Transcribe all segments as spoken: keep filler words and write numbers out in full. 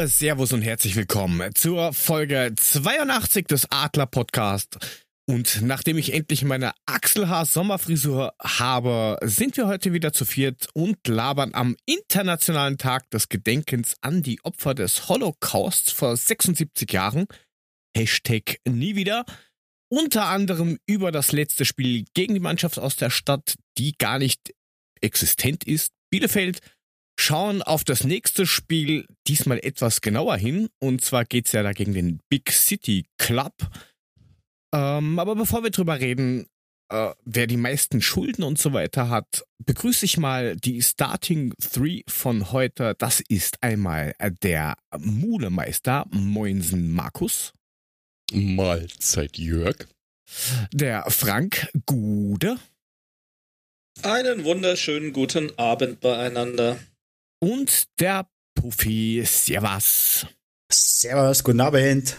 Ja, servus und herzlich willkommen zur Folge zweiundachtzig des Adler Podcast. Und nachdem ich endlich meine Achselhaar-Sommerfrisur habe, sind wir heute wieder zu viert und labern am Internationalen Tag des Gedenkens an die Opfer des Holocausts vor sechsundsiebzig Jahren, Hashtag nie wieder, unter anderem über das letzte Spiel gegen die Mannschaft aus der Stadt, die gar nicht existent ist, Bielefeld, schauen auf das nächste Spiel diesmal etwas genauer hin. Und zwar geht's ja da gegen den Big City Club. Ähm, aber bevor wir drüber reden, äh, wer die meisten Schulden und so weiter hat, begrüße ich mal die Starting Three von heute. Das ist einmal der Mulemeister Moinsen Markus. Mahlzeit Jörg. Der Frank Gude. Einen wunderschönen guten Abend beieinander. Und der Puffy. Servus. Servus, guten Abend.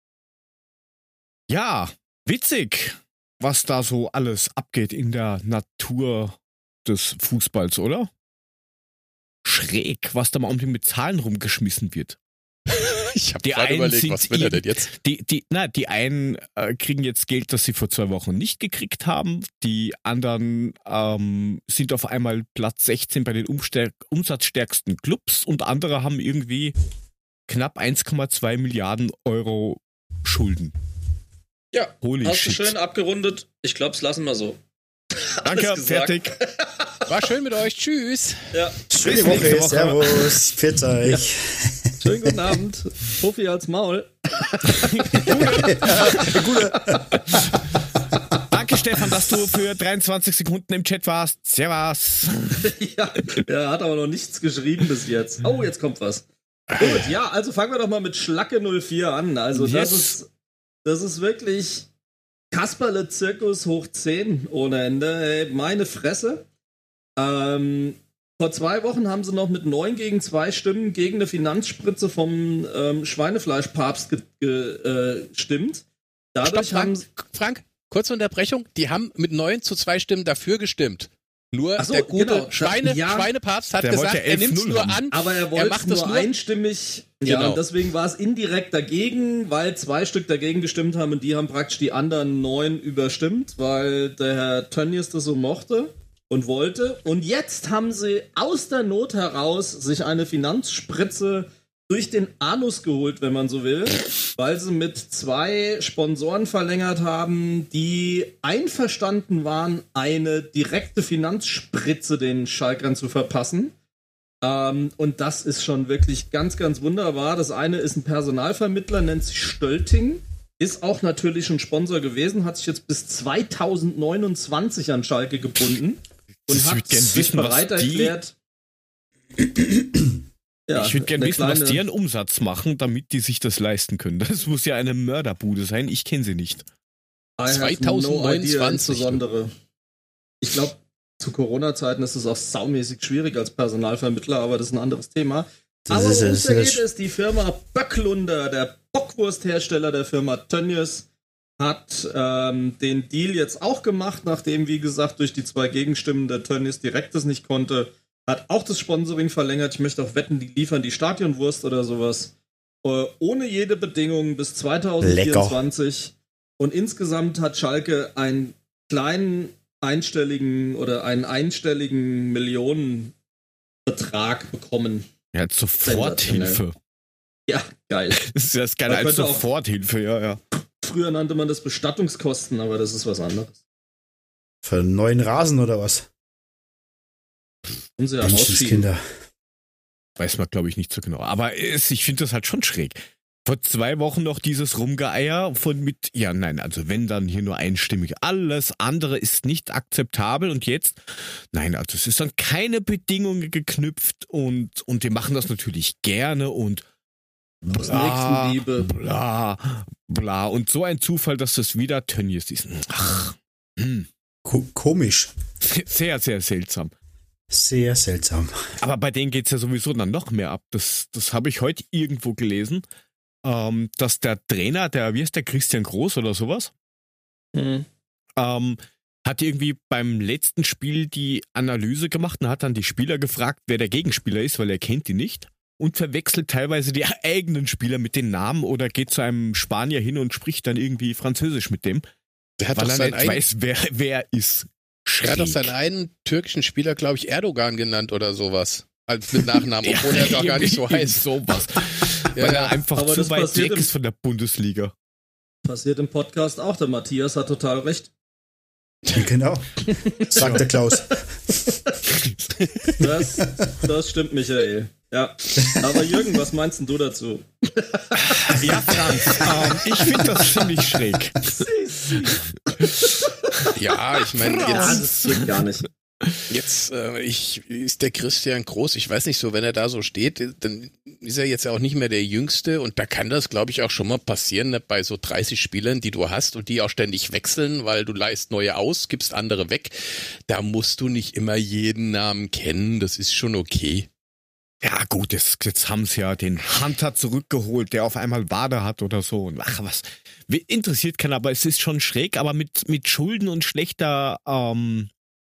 Ja, witzig, was da so alles abgeht in der Natur des Fußballs, oder? Schräg, was da mal irgendwie mit Zahlen rumgeschmissen wird. Ich habe gerade überlegt, was will er denn jetzt? Die, die, na, die einen äh, kriegen jetzt Geld, das sie vor zwei Wochen nicht gekriegt haben. Die anderen ähm, sind auf einmal Platz sechzehn bei den umstär- umsatzstärksten Clubs und andere haben irgendwie knapp eins Komma zwei Milliarden Euro Schulden. Ja, Holy hast shit. du schön abgerundet. Ich glaube, es lassen wir so. Danke, fertig. War schön mit euch. Tschüss. Ja. Schöne Woche, Woche. Servus, pfiat euch. Ja. Schönen guten Abend. Puffy als Maul. Danke, Stefan, dass du für dreiundzwanzig Sekunden im Chat warst. Servus. Ja, er hat aber noch nichts geschrieben bis jetzt. Oh, jetzt kommt was. Gut, ja, also fangen wir doch mal mit Schlacke null vier an. Also das Yes. ist das ist wirklich Kasperle-Zirkus hoch zehn ohne Ende. Hey, meine Fresse. Ähm, vor zwei Wochen haben sie noch mit neun gegen zwei Stimmen gegen eine Finanzspritze vom ähm, Schweinefleischpapst ge- ge- äh, gestimmt. Dadurch Stopp, haben Frank, Frank, kurze Unterbrechung. Die haben mit neun zu zwei Stimmen dafür gestimmt. Nur Ach so, der gute genau. Schweine, Ja. Schweinepapst hat Der gesagt, wollte er nimmt es elf null nur haben. an. Aber er Er wollte macht nur, es nur einstimmig. Ja, Genau. und deswegen war es indirekt dagegen, weil zwei Stück dagegen gestimmt haben und die haben praktisch die anderen neun überstimmt, weil der Herr Tönnies das so mochte und wollte. Und jetzt haben sie aus der Not heraus sich eine Finanzspritze durch den Anus geholt, wenn man so will, weil sie mit zwei Sponsoren verlängert haben, die einverstanden waren, eine direkte Finanzspritze den Schalkern zu verpassen. Ähm, und das ist schon wirklich ganz, ganz wunderbar. Das eine ist ein Personalvermittler, nennt sich Stölting. Ist auch natürlich ein Sponsor gewesen, hat sich jetzt bis zweitausendneunundzwanzig an Schalke gebunden und Ich hat würd gern sich wissen, was bereit die- erklärt. Ja, ich würde gerne eine wissen, was kleine- die an Umsatz machen, damit die sich das leisten können. Das muss ja eine Mörderbude sein. Ich kenne sie nicht. I have zweitausendneunundzwanzig. No idea, insbesondere. Ich glaube, zu Corona-Zeiten ist es auch saumäßig schwierig als Personalvermittler, aber das ist ein anderes Thema. Das aber ist- worum das es da ist- geht, ist die Firma Böcklunder, der Bockwursthersteller der Firma Tönnies, hat ähm, den Deal jetzt auch gemacht, nachdem, wie gesagt, durch die zwei Gegenstimmen der Tönnies direkt das nicht konnte, hat auch das Sponsoring verlängert. Ich möchte auch wetten, die liefern die Stadionwurst oder sowas. Äh, ohne jede Bedingung bis zweitausendvierundzwanzig. Und insgesamt hat Schalke einen kleinen einstelligen oder einen einstelligen Millionenbetrag bekommen. Ja, Soforthilfe. Ja, geil. Das ist das geil Man als könnte auch- Soforthilfe, ja, ja. Früher nannte man das Bestattungskosten, aber das ist was anderes. Für einen neuen Rasen oder was? Und sie ja ausschieben. Menschenskinder. Weiß man, glaube ich, nicht so genau. Aber es, ich finde das halt schon schräg. Vor zwei Wochen noch dieses Rumgeeier von mit, ja, nein, also wenn dann hier nur einstimmig, alles andere ist nicht akzeptabel und jetzt, nein, also es ist an keine Bedingungen geknüpft und, und wir machen das natürlich gerne und Aus bla, Nächstenliebe. bla, bla. Und so ein Zufall, dass das wieder Tönnies ist. Ach, hm. Ko- komisch. Sehr, sehr seltsam. Sehr seltsam. Aber bei denen geht's ja sowieso dann noch mehr ab. Das, das habe ich heute irgendwo gelesen, ähm, dass der Trainer, der, wie heißt der, Christian Groß oder sowas, Mhm. ähm, hat irgendwie beim letzten Spiel die Analyse gemacht und hat dann die Spieler gefragt, wer der Gegenspieler ist, weil er kennt die nicht. und verwechselt teilweise die eigenen Spieler mit den Namen oder geht zu einem Spanier hin und spricht dann irgendwie Französisch mit dem, Der hat weil doch er seinen nicht einen, weiß, wer, wer ist. er hat doch Schräg. seinen einen türkischen Spieler, glaube ich, Erdogan genannt oder sowas. Als mit Nachnamen, obwohl er doch gar nicht so irgendwie heißt. Sowas. Ja, Weil ja. er einfach Aber zu das weit passiert weg im- ist von der Bundesliga. Passiert im Podcast auch. Der Matthias hat total recht. Genau. Sagt der Klaus. Das, das stimmt, Michael. Ja. Aber Jürgen, was meinst denn du dazu? Ja, Franz, ähm, ich finde das ziemlich schräg. Ja, ich meine, Ja, jetzt, das geht gar nicht. jetzt äh, ich, ist der Christian Groß, ich weiß nicht so, wenn er da so steht, dann ist er jetzt ja auch nicht mehr der Jüngste und da kann das, glaube ich, auch schon mal passieren, ne, bei so dreißig Spielern, die du hast und die auch ständig wechseln, weil du leist neue aus, gibst andere weg. Da musst du nicht immer jeden Namen kennen, das ist schon okay. Ja gut, jetzt, jetzt haben sie ja den Hunter zurückgeholt, der auf einmal Wade hat oder so. Und ach was, interessiert keiner, aber es ist schon schräg, aber mit, mit Schulden und schlechter, ähm,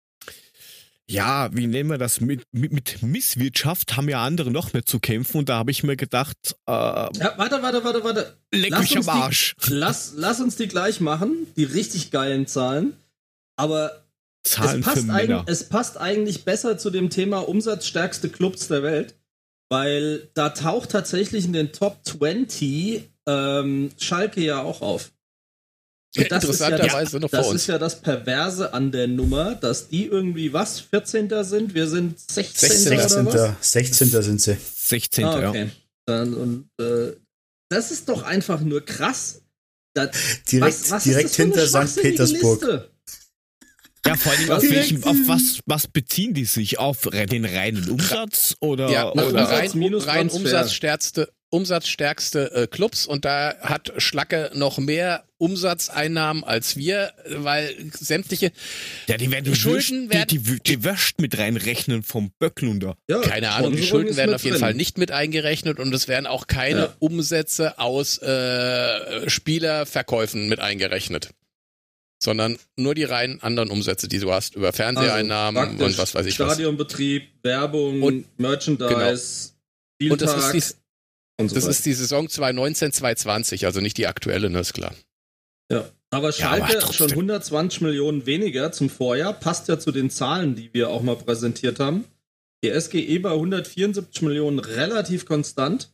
ja, wie nennen wir das, mit, mit, mit Misswirtschaft haben ja andere noch mehr zu kämpfen und da habe ich mir gedacht, äh, Ja, warte, warte, warte, warte. leck Lass mich uns am die- Arsch. Lass, lass uns die gleich machen, die richtig geilen Zahlen. Aber Zahlen es für passt, Männer. eig- es passt eigentlich besser zu dem Thema umsatzstärkste Clubs der Welt, weil da taucht tatsächlich in den Top zwanzig ähm, Schalke ja auch auf. Und das ist ja Interessanterweise noch vor Das uns. ist ja das Perverse an der Nummer, dass die irgendwie was, vierzehnter sind, wir sind sechzehnter oder was? sechzehnter sind sie. sechzehnter Ah, ja. okay. Dann, und äh, das ist doch einfach nur krass. Da, Direkt, was, was direkt ist das für eine hinter Sankt schwachsinnige Petersburg. Liste? Ja, vor allem auf, Direkt- welchen, auf was, was beziehen die sich? Auf den reinen Umsatz oder, Ja, oder Umsatz rein, minus rein Transfer. umsatzstärkste, umsatzstärkste äh, Clubs und da hat Schlacke noch mehr Umsatzeinnahmen als wir, weil sämtliche, ja, die werden die, Schulden Würst, werden- die, die, die Würst mit reinrechnen vom Böcklunder. Ja, keine Ahnung, die Sponsoring Schulden ist werden mit auf jeden drin. Fall nicht mit eingerechnet und es werden auch keine Ja. Umsätze aus äh, Spielerverkäufen mit eingerechnet. Sondern nur die rein anderen Umsätze, die du hast, über Fernseheinnahmen Also praktisch und was weiß ich was. Stadionbetrieb, Werbung, Und- Merchandise, Und das Spieltag ist, die, und so das weiter. ist die Saison zwanzig neunzehn zwanzig zwanzig, also nicht die aktuelle, ne, ist klar. Ja. Aber Ja, Schalke aber trotzdem. schon hundertzwanzig Millionen weniger zum Vorjahr, passt ja zu den Zahlen, die wir auch mal präsentiert haben. Die S G E bei hundertvierundsiebzig Millionen relativ konstant.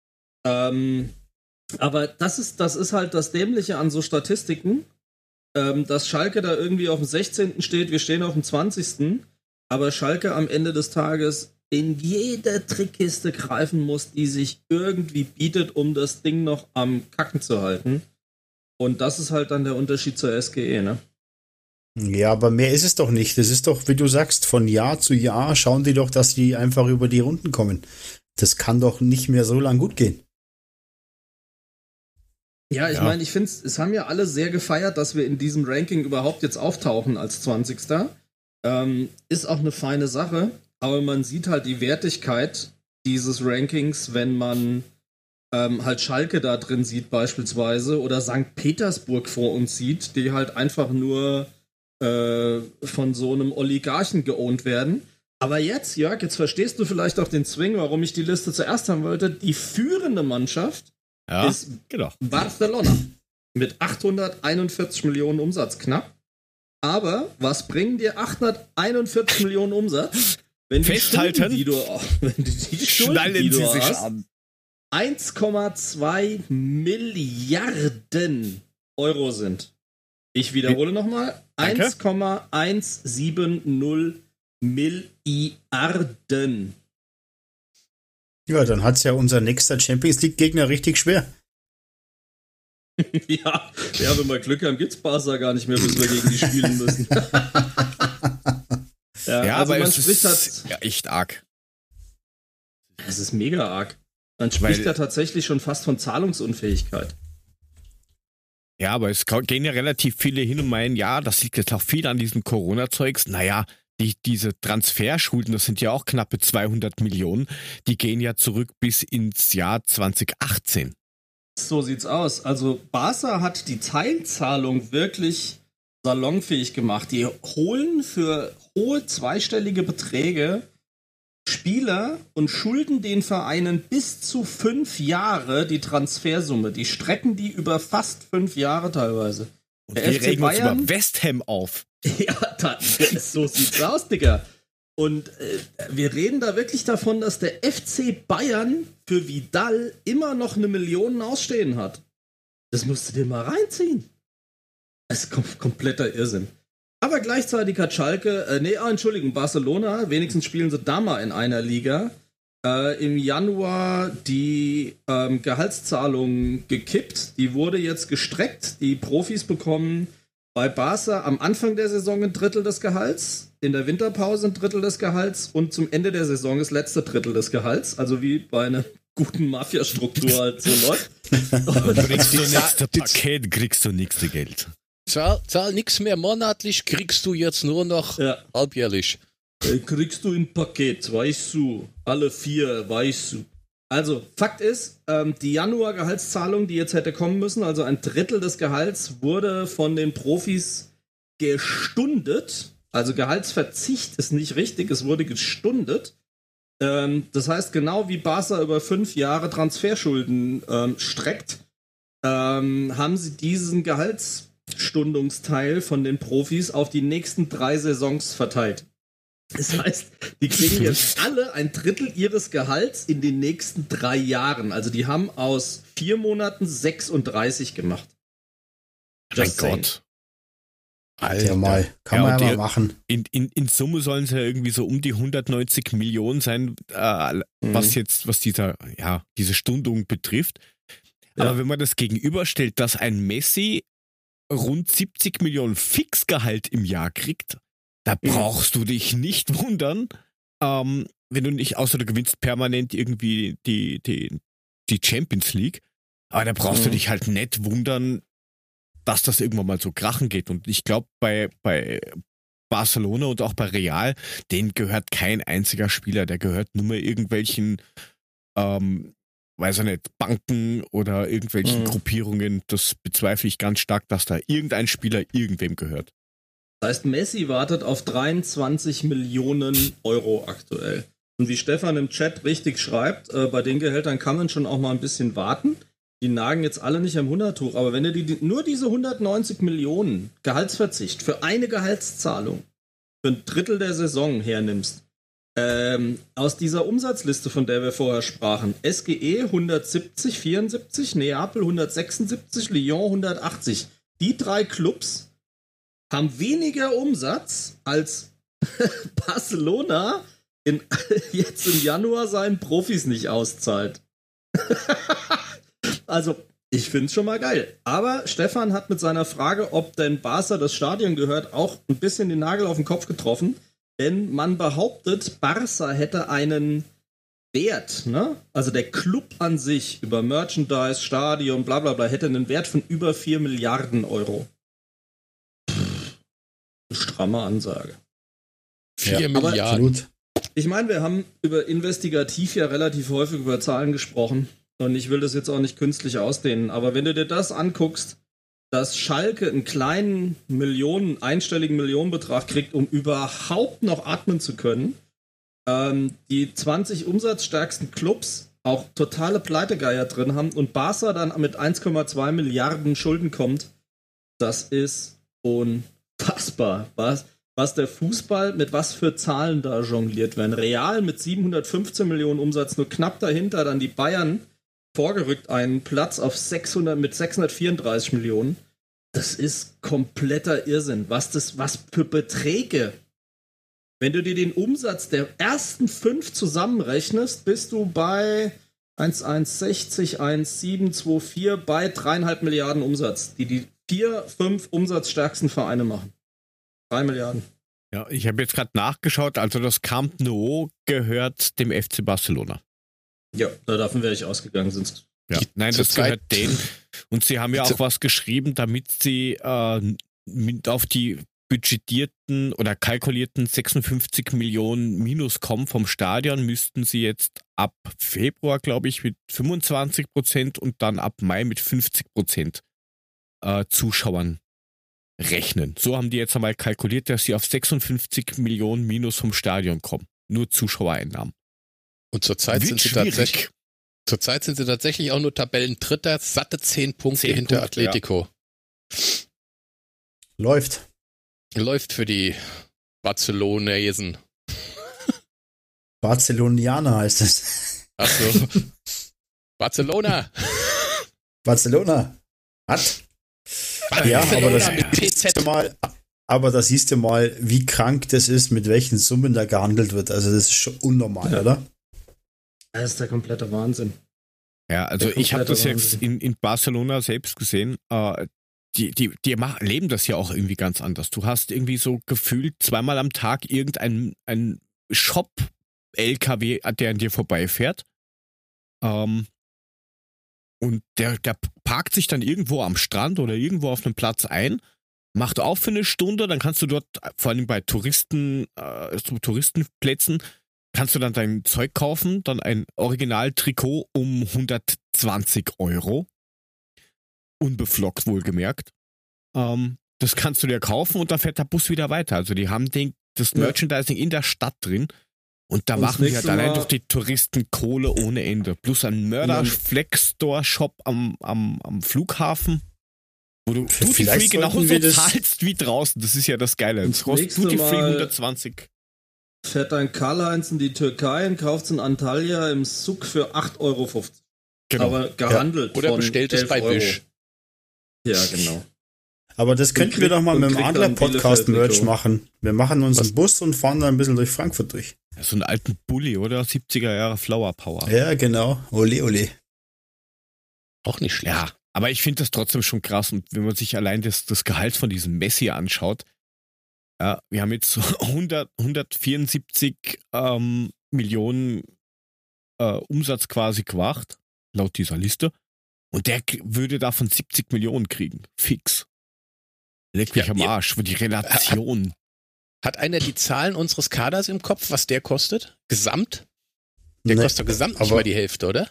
Ähm, aber das ist, das ist halt das Dämliche an so Statistiken, ähm, dass Schalke da irgendwie auf dem sechzehnten steht, wir stehen auf dem zwanzigsten aber Schalke am Ende des Tages in jede Trickkiste greifen muss, die sich irgendwie bietet, um das Ding noch am Kacken zu halten. Und das ist halt dann der Unterschied zur S G E, ne? Ja, aber mehr ist es doch nicht. Das ist doch, wie du sagst, von Jahr zu Jahr schauen die doch, dass die einfach über die Runden kommen. Das kann doch nicht mehr so lang gut gehen. Ja, ich Ja. meine, ich finde, es haben ja alle sehr gefeiert, dass wir in diesem Ranking überhaupt jetzt auftauchen als zwanzigster Ähm, ist auch eine feine Sache, aber man sieht halt die Wertigkeit dieses Rankings, wenn man ähm, halt Schalke da drin sieht beispielsweise oder Sankt Petersburg vor uns sieht, die halt einfach nur äh, von so einem Oligarchen geowned werden. Aber jetzt, Jörg, jetzt verstehst du vielleicht auch den Swing, warum ich die Liste zuerst haben wollte. Die führende Mannschaft Ja, ist genau. Barcelona mit achthunderteinundvierzig Millionen Umsatz knapp. Aber was bringen dir achthunderteinundvierzig Millionen Umsatz, wenn die Festhalten. Schulden, die du, wenn die, die Schulden, Schnallen die du sie sich hast, an. eins Komma zwei Milliarden Euro sind. Ich wiederhole nochmal. Danke. eins Komma eins sieben null Milliarden. Ja, dann hat's ja unser nächster Champions League-Gegner richtig schwer. Ja, ja, wenn wir Glück haben, gibt's Barca gar nicht mehr, bis wir gegen die spielen müssen. ja, Ja, also aber man es spricht ist halt, ja echt arg. es ist mega arg. Man spricht Weil- ja tatsächlich schon fast von Zahlungsunfähigkeit. Ja, aber es gehen ja relativ viele hin und meinen, ja, das liegt jetzt auch viel an diesem Corona-Zeugs. Naja, die, diese Transferschulden, das sind ja auch knappe zweihundert Millionen, die gehen ja zurück bis ins Jahr zwanzig achtzehn. So sieht's aus. Also Barca hat die Teilzahlung wirklich salonfähig gemacht. Die holen für hohe zweistellige Beträge Spieler und schulden den Vereinen bis zu fünf Jahre die Transfersumme. Die strecken die über fast fünf Jahre teilweise. Und der wir F C regen Bayern, uns über West Ham auf. Ja, da, so sieht's aus, Digga. Und äh, wir reden da wirklich davon, dass der F C Bayern für Vidal immer noch eine Million ausstehen hat. Das musst du dir mal reinziehen. Das ist kom- kompletter Irrsinn. Aber gleichzeitig hat Schalke, äh, nee, oh, Entschuldigung, Barcelona, wenigstens spielen sie da mal in einer Liga, äh, im Januar die ähm, Gehaltszahlung gekippt. Die wurde jetzt gestreckt. Die Profis bekommen bei Barca am Anfang der Saison ein Drittel des Gehalts, in der Winterpause ein Drittel des Gehalts und zum Ende der Saison das letzte Drittel des Gehalts. Also wie bei einer guten Mafia-Struktur halt so läuft. Kriegst du nächste Paket, kriegst du nächste Geld. Zahl, zahl nichts mehr monatlich, kriegst du jetzt nur noch ja. halbjährlich. Äh, kriegst du ein Paket, weißt du. Alle vier, weißt du. Also, Fakt ist, ähm, die Januar-Gehaltszahlung, die jetzt hätte kommen müssen, also ein Drittel des Gehalts, wurde von den Profis gestundet. Also Gehaltsverzicht ist nicht richtig, es wurde gestundet. Ähm, das heißt, genau wie Barca über fünf Jahre Transferschulden ähm, streckt, ähm, haben sie diesen Gehaltsstundungsteil von den Profis auf die nächsten drei Saisons verteilt. Das heißt, die kriegen jetzt alle ein Drittel ihres Gehalts in den nächsten drei Jahren. Also die haben aus vier Monaten sechsunddreißig gemacht. Mein Gott. Alter, mal. Kann ja, man ja mal machen. In, in, in Summe sollen es ja irgendwie so um die hundertneunzig Millionen sein, äh, mhm. was jetzt, was dieser, ja, diese Stundung betrifft. Ja. Aber wenn man das gegenüberstellt, dass ein Messi rund siebzig Millionen Fixgehalt im Jahr kriegt, da brauchst du dich nicht wundern, ähm, wenn du nicht, außer du gewinnst permanent irgendwie die, die, die Champions League, aber da brauchst mhm. du dich halt nicht wundern, dass das irgendwann mal so krachen geht. Und ich glaube, bei, bei Barcelona und auch bei Real, denen gehört kein einziger Spieler, der gehört nur mal irgendwelchen, ähm, weiß ich nicht, Banken oder irgendwelchen mhm. Gruppierungen. Das bezweifle ich ganz stark, dass da irgendein Spieler irgendwem gehört. Das heißt, Messi wartet auf dreiundzwanzig Millionen Euro aktuell. Und wie Stefan im Chat richtig schreibt, äh, bei den Gehältern kann man schon auch mal ein bisschen warten. Die nagen jetzt alle nicht am Hunderttuch, aber wenn du die, die, nur diese hundertneunzig Millionen Gehaltsverzicht für eine Gehaltszahlung für ein Drittel der Saison hernimmst, ähm, aus dieser Umsatzliste, von der wir vorher sprachen, S G E hundertsiebzig, vierundsiebzig, Neapel hundertsechsundsiebzig, Lyon hundertachtzig, die drei Clubs haben weniger Umsatz als Barcelona in, jetzt im Januar seinen Profis nicht auszahlt. Also, ich finde es schon mal geil. Aber Stefan hat mit seiner Frage, ob denn Barca das Stadion gehört, auch ein bisschen den Nagel auf den Kopf getroffen. Denn man behauptet, Barca hätte einen Wert, ne? Also der Club an sich über Merchandise, Stadion, bla bla bla, hätte einen Wert von über vier Milliarden Euro. Stramme Ansage. vier ja, Milliarden. Ich meine, wir haben über investigativ ja relativ häufig über Zahlen gesprochen und ich will das jetzt auch nicht künstlich ausdehnen, aber wenn du dir das anguckst, dass Schalke einen kleinen Millionen, einstelligen Millionenbetrag kriegt, um überhaupt noch atmen zu können, ähm, die zwanzig umsatzstärksten Clubs auch totale Pleitegeier drin haben und Barca dann mit eins Komma zwei Milliarden Schulden kommt, das ist unfassbar. Was, was der Fußball, mit was für Zahlen da jongliert werden. Real mit siebenhundertfünfzehn Millionen Umsatz, nur knapp dahinter dann die Bayern, vorgerückt einen Platz auf sechshundert mit sechshundertvierunddreißig Millionen. Das ist kompletter Irrsinn. Was das, was für Beträge. Wenn du dir den Umsatz der ersten fünf zusammenrechnest, bist du bei eins Komma eins sechzig, eins Komma sieben zwei vier bei dreieinhalb Milliarden Umsatz, die die vier, fünf umsatzstärksten Vereine machen. Drei Milliarden. Ja, ich habe jetzt gerade nachgeschaut, also das Camp Nou gehört dem F C Barcelona. Ja, davon wäre ich ausgegangen, sonst. Ja, nein, das gehört denen. Und sie haben ja auch was geschrieben, damit sie äh, mit auf die budgetierten oder kalkulierten sechsundfünfzig Millionen Minus kommen vom Stadion, müssten sie jetzt ab Februar, glaube ich, mit fünfundzwanzig Prozent und dann ab Mai mit fünfzig Prozent äh, Zuschauern rechnen. So haben die jetzt einmal kalkuliert, dass sie auf sechsundfünfzig Millionen Minus vom Stadion kommen. Nur Zuschauereinnahmen. Und zurzeit Wird sind sie schwierig. tatsächlich, zurzeit sind sie tatsächlich auch nur Tabellendritter, satte zehn Punkte Zehn hinter Punkte, Atletico. Läuft. Läuft für die Barcelonesen. Barcelonianer heißt es. Achso. Barcelona. Barcelona. Hat. Ja, aber das mit T Z. siehst du mal, aber da siehst du mal, wie krank das ist, mit welchen Summen da gehandelt wird. Also das ist schon unnormal, Ja. oder? Das ist der komplette Wahnsinn. Ja, also Der ich habe das komplette jetzt Wahnsinn. in, in Barcelona selbst gesehen. Äh, die die, die mach, leben das ja auch irgendwie ganz anders. Du hast irgendwie so gefühlt zweimal am Tag irgendein ein Shop-L K W, der an dir vorbeifährt. Ähm, und der, der parkt sich dann irgendwo am Strand oder irgendwo auf einem Platz ein, macht auf für eine Stunde, dann kannst du dort, vor allem bei Touristen, äh, so Touristenplätzen, kannst du dann dein Zeug kaufen, dann ein Original-Trikot um hundertzwanzig Euro. Unbeflockt wohlgemerkt. Ähm, das kannst du dir kaufen und dann fährt der Bus wieder weiter. Also die haben den, das Ja. Merchandising in der Stadt drin und da Und das machen die halt nächste allein Mal- durch die Touristen Kohle ohne Ende. Plus ein Mörder-Flex-Store-Shop am, am, am Flughafen, wo du V- Duty vielleicht Free genauso sollten wir das- zahlst wie draußen. Das ist ja das Geile. Und Es kostet nächste Duty Free Mal- hundertzwanzig. Fährt ein Karl-Heinz in die Türkei und kauft in Antalya im Suk für acht Euro fünfzig. Genau. Aber gehandelt Oder von bestellt es elf bei Euro. Wish. Ja, genau. Aber das Und könnten wir kriegt- doch mal und mit dem kriegt anderen dann Podcast-Merch Bielefeld-Trikot. machen. Wir machen uns Was? einen Bus und fahren dann ein bisschen durch Frankfurt durch. So einen alten Bulli, oder? siebziger Jahre Flower Power. Ja, genau. Ole, ole. Auch nicht schlecht. Ja, aber ich finde das trotzdem schon krass. Und wenn man sich allein das, das Gehalt von diesem Messi anschaut, ja, wir haben jetzt so hundert, hundertvierundsiebzig ähm, Millionen äh, Umsatz quasi gemacht, laut dieser Liste. Und der k- würde davon siebzig Millionen kriegen. Fix. Leck mich Ja, am ja. Arsch für die Relation. Hat einer die Zahlen unseres Kaders im Kopf, was der kostet? Gesamt? Der Nee, kostet doch gesamt nicht aber- mal die Hälfte, oder?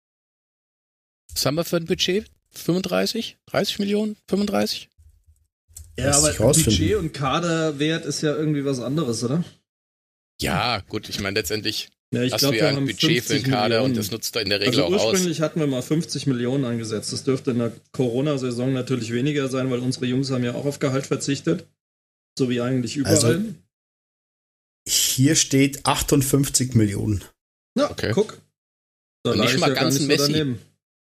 Was haben wir für ein Budget? fünfunddreißig? dreißig Millionen? fünfunddreißig? Ja, Lässt aber sich rausfinden. Budget und Kaderwert ist ja irgendwie was anderes, oder? Ja, gut, ich meine letztendlich Ja, ich hast glaub, du wir ja ein haben Budget für den fünfzig Kader Millionen. und das nutzt er in der Regel Also auch aus. ursprünglich hatten wir mal fünfzig Millionen angesetzt. Das dürfte in der Corona-Saison natürlich weniger sein, weil unsere Jungs haben ja auch auf Gehalt verzichtet. So wie eigentlich überall. Also- Hier steht achtundfünfzig Millionen. ja, okay. guck. Da Und lag nicht ich mal ja gar ganz nicht Messi. so daneben.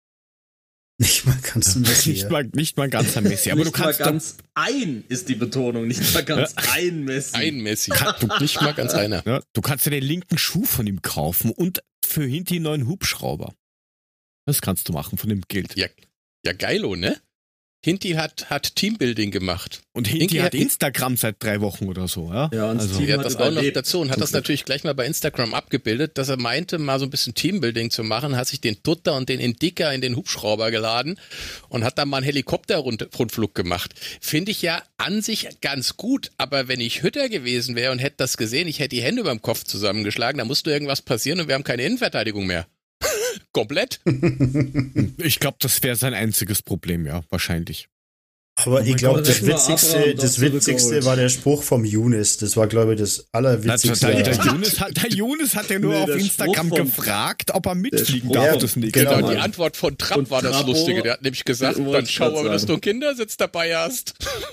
Nicht mal ganz ein Messi. Nicht ja. mal, nicht mal ganz ein Messi. Aber nicht du kannst mal ganz ein ist die Betonung, nicht mal ganz ein Messi. Ein Messi. Kann- du- Nicht mal ganz einer. Ja, du kannst dir den linken Schuh von ihm kaufen und für hinten einen neuen Hubschrauber. Das kannst du machen von dem Geld. Ja, ja geilo, ne? Hinti hat, hat Teambuilding gemacht. Und Hinti Hinti hat hat- Instagram seit drei Wochen oder so. Ja, Ja, und das also, Team- Er hat hat das auch noch überlebt, dazu und hat zum das Glück. natürlich gleich mal bei Instagram abgebildet, dass er meinte, mal so ein bisschen Teambuilding zu machen, hat sich den Tutter und den Indica in den Hubschrauber geladen und hat dann mal einen Helikopterrundflug gemacht. Finde ich ja an sich ganz gut, aber wenn ich Hütter gewesen wäre und hätte das gesehen, ich hätte die Hände über dem Kopf zusammengeschlagen, da musste irgendwas passieren und wir haben keine Innenverteidigung mehr. Komplett. ich glaube, das wäre sein einziges Problem, ja, wahrscheinlich. Aber ich mein glaube, Gott, das hätten wir Witzigste, Abraham das doch Witzigste zurückgeholt. war der Spruch vom Younes. Das war, glaube ich, das Allerwitzigste. Der, der, der, Younes hat, der Younes hat ja nur Nee, auf der Instagram Spruch vom- gefragt, ob er mitfliegen Spruch darf. vom- Das nächste genau, Genau, Mal. die Antwort von Trapp Und war das Trappo- Lustige. Der hat nämlich gesagt, Ich wollte dann schau grad mal, dass sagen. du einen Kindersitz dabei hast.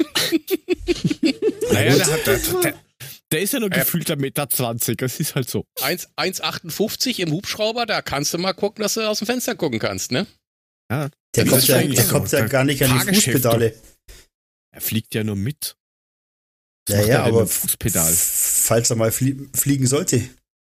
Naja, der, hat, der, der, der ist ja nur Ja. gefühlter Meter zwanzig. Das ist halt so. eins Komma achtundfünfzig im Hubschrauber, da kannst du mal gucken, dass du aus dem Fenster gucken kannst, ne? Ja, Der das kommt ist ja, eigentlich der so. kommt ja Der gar nicht an die Fahrgeschäfte. Fußpedale. er fliegt ja nur mit. Was Ja, macht ja, er denn aber mit dem Fußpedal. f- falls er mal flie fliegen sollte.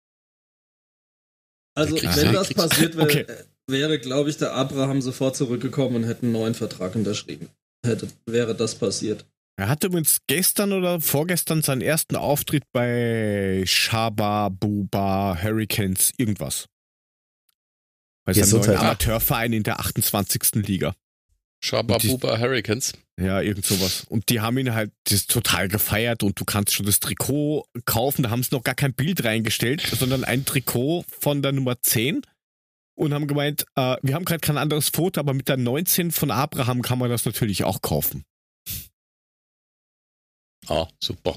Also, Der wenn kriegt's- das kriegt's- passiert wär, Okay. wäre, glaube ich, der Abraham sofort zurückgekommen und hätte einen neuen Vertrag unterschrieben. Hätte, wäre das passiert. Er hatte übrigens gestern oder vorgestern seinen ersten Auftritt bei Shaba, Buba, Hurricanes, irgendwas. Bei seinem Gesundheit. neuen Amateurverein in der achtundzwanzigsten Liga. Schababuba Hurricanes. Ja, irgend sowas. Und die haben ihn halt das ist total gefeiert und du kannst schon das Trikot kaufen. Da haben sie noch gar kein Bild reingestellt, sondern ein Trikot von der Nummer zehn und haben gemeint, äh, wir haben gerade kein anderes Foto, aber mit der neunzehn von Abraham kann man das natürlich auch kaufen. Ah, super.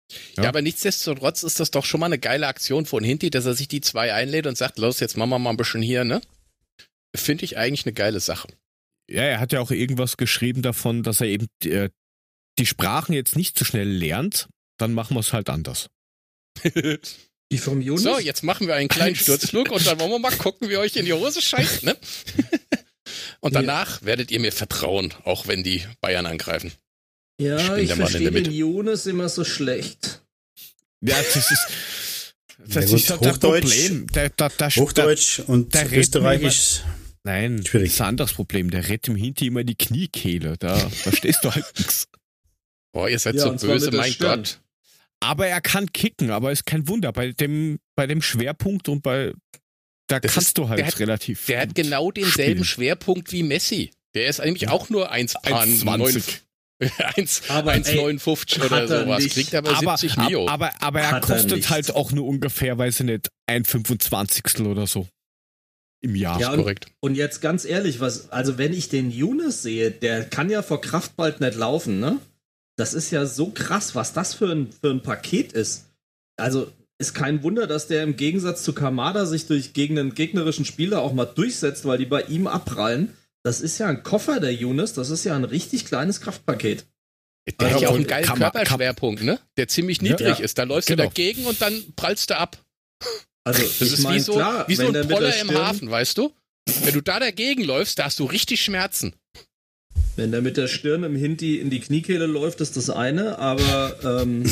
Ja. ja, aber nichtsdestotrotz ist das doch schon mal eine geile Aktion von Hinti, dass er sich die zwei einlädt und sagt, los, jetzt machen wir mal ein bisschen hier, ne? Finde ich eigentlich eine geile Sache. Ja, er hat ja auch irgendwas geschrieben davon, dass er eben äh, die Sprachen jetzt nicht so schnell lernt, dann machen wir es halt anders. Die vom Jonas? So, jetzt machen wir einen kleinen Sturzflug und dann wollen wir mal gucken, wie euch in die Hose scheißt, ne? Und danach ja. werdet ihr mir vertrauen, auch wenn die Bayern angreifen. Ja, ich, ich verstehe den Jonas immer so schlecht. Ja, das ist das ja, ist halt das Problem. Der, der, der, Hochdeutsch und der Österreichisch. Nein, schwierig. Das ist ein anderes Problem. Der rettet ihm hinter immer die Kniekehle. Da verstehst du halt nichts. Boah, ihr seid ja, so böse, mein Stirn. Gott. Aber er kann kicken, aber ist kein Wunder. Bei dem, bei dem Schwerpunkt und bei, da das kannst ist, du halt der hat, relativ. Der hat genau denselben spielen. Schwerpunkt wie Messi. Der ist eigentlich auch nur eins zwanzig. eins neunundfünfzig oder sowas. Nicht. Kriegt aber, aber siebzig Mio. Aber, aber, aber er hat kostet er halt auch nur ungefähr, weiß ich nicht, ein fünfundzwanzigstel oder so. Im Jahr. Ja, und, korrekt. Und jetzt ganz ehrlich, was, also wenn ich den Younes sehe, der kann ja vor Kraft bald nicht laufen, ne? Das ist ja so krass, was das für ein, für ein Paket ist. Also ist kein Wunder, dass der im Gegensatz zu Kamada sich durch gegen einen gegnerischen Spieler auch mal durchsetzt, weil die bei ihm abprallen. Das ist ja ein Koffer, der Younes. Das ist ja ein richtig kleines Kraftpaket. Der also hat ja auch einen geilen kann Körperschwerpunkt, ne? Der ziemlich niedrig ja, ist. Da läufst genau. du dagegen und dann prallst du ab. Also das ich ist mein, wie so, klar, wie so ein Poller Stirn, im Hafen, weißt du? Wenn du da dagegen läufst, da hast du richtig Schmerzen. Wenn der mit der Stirn im Hinti in die Kniekehle läuft, ist das eine, aber ähm,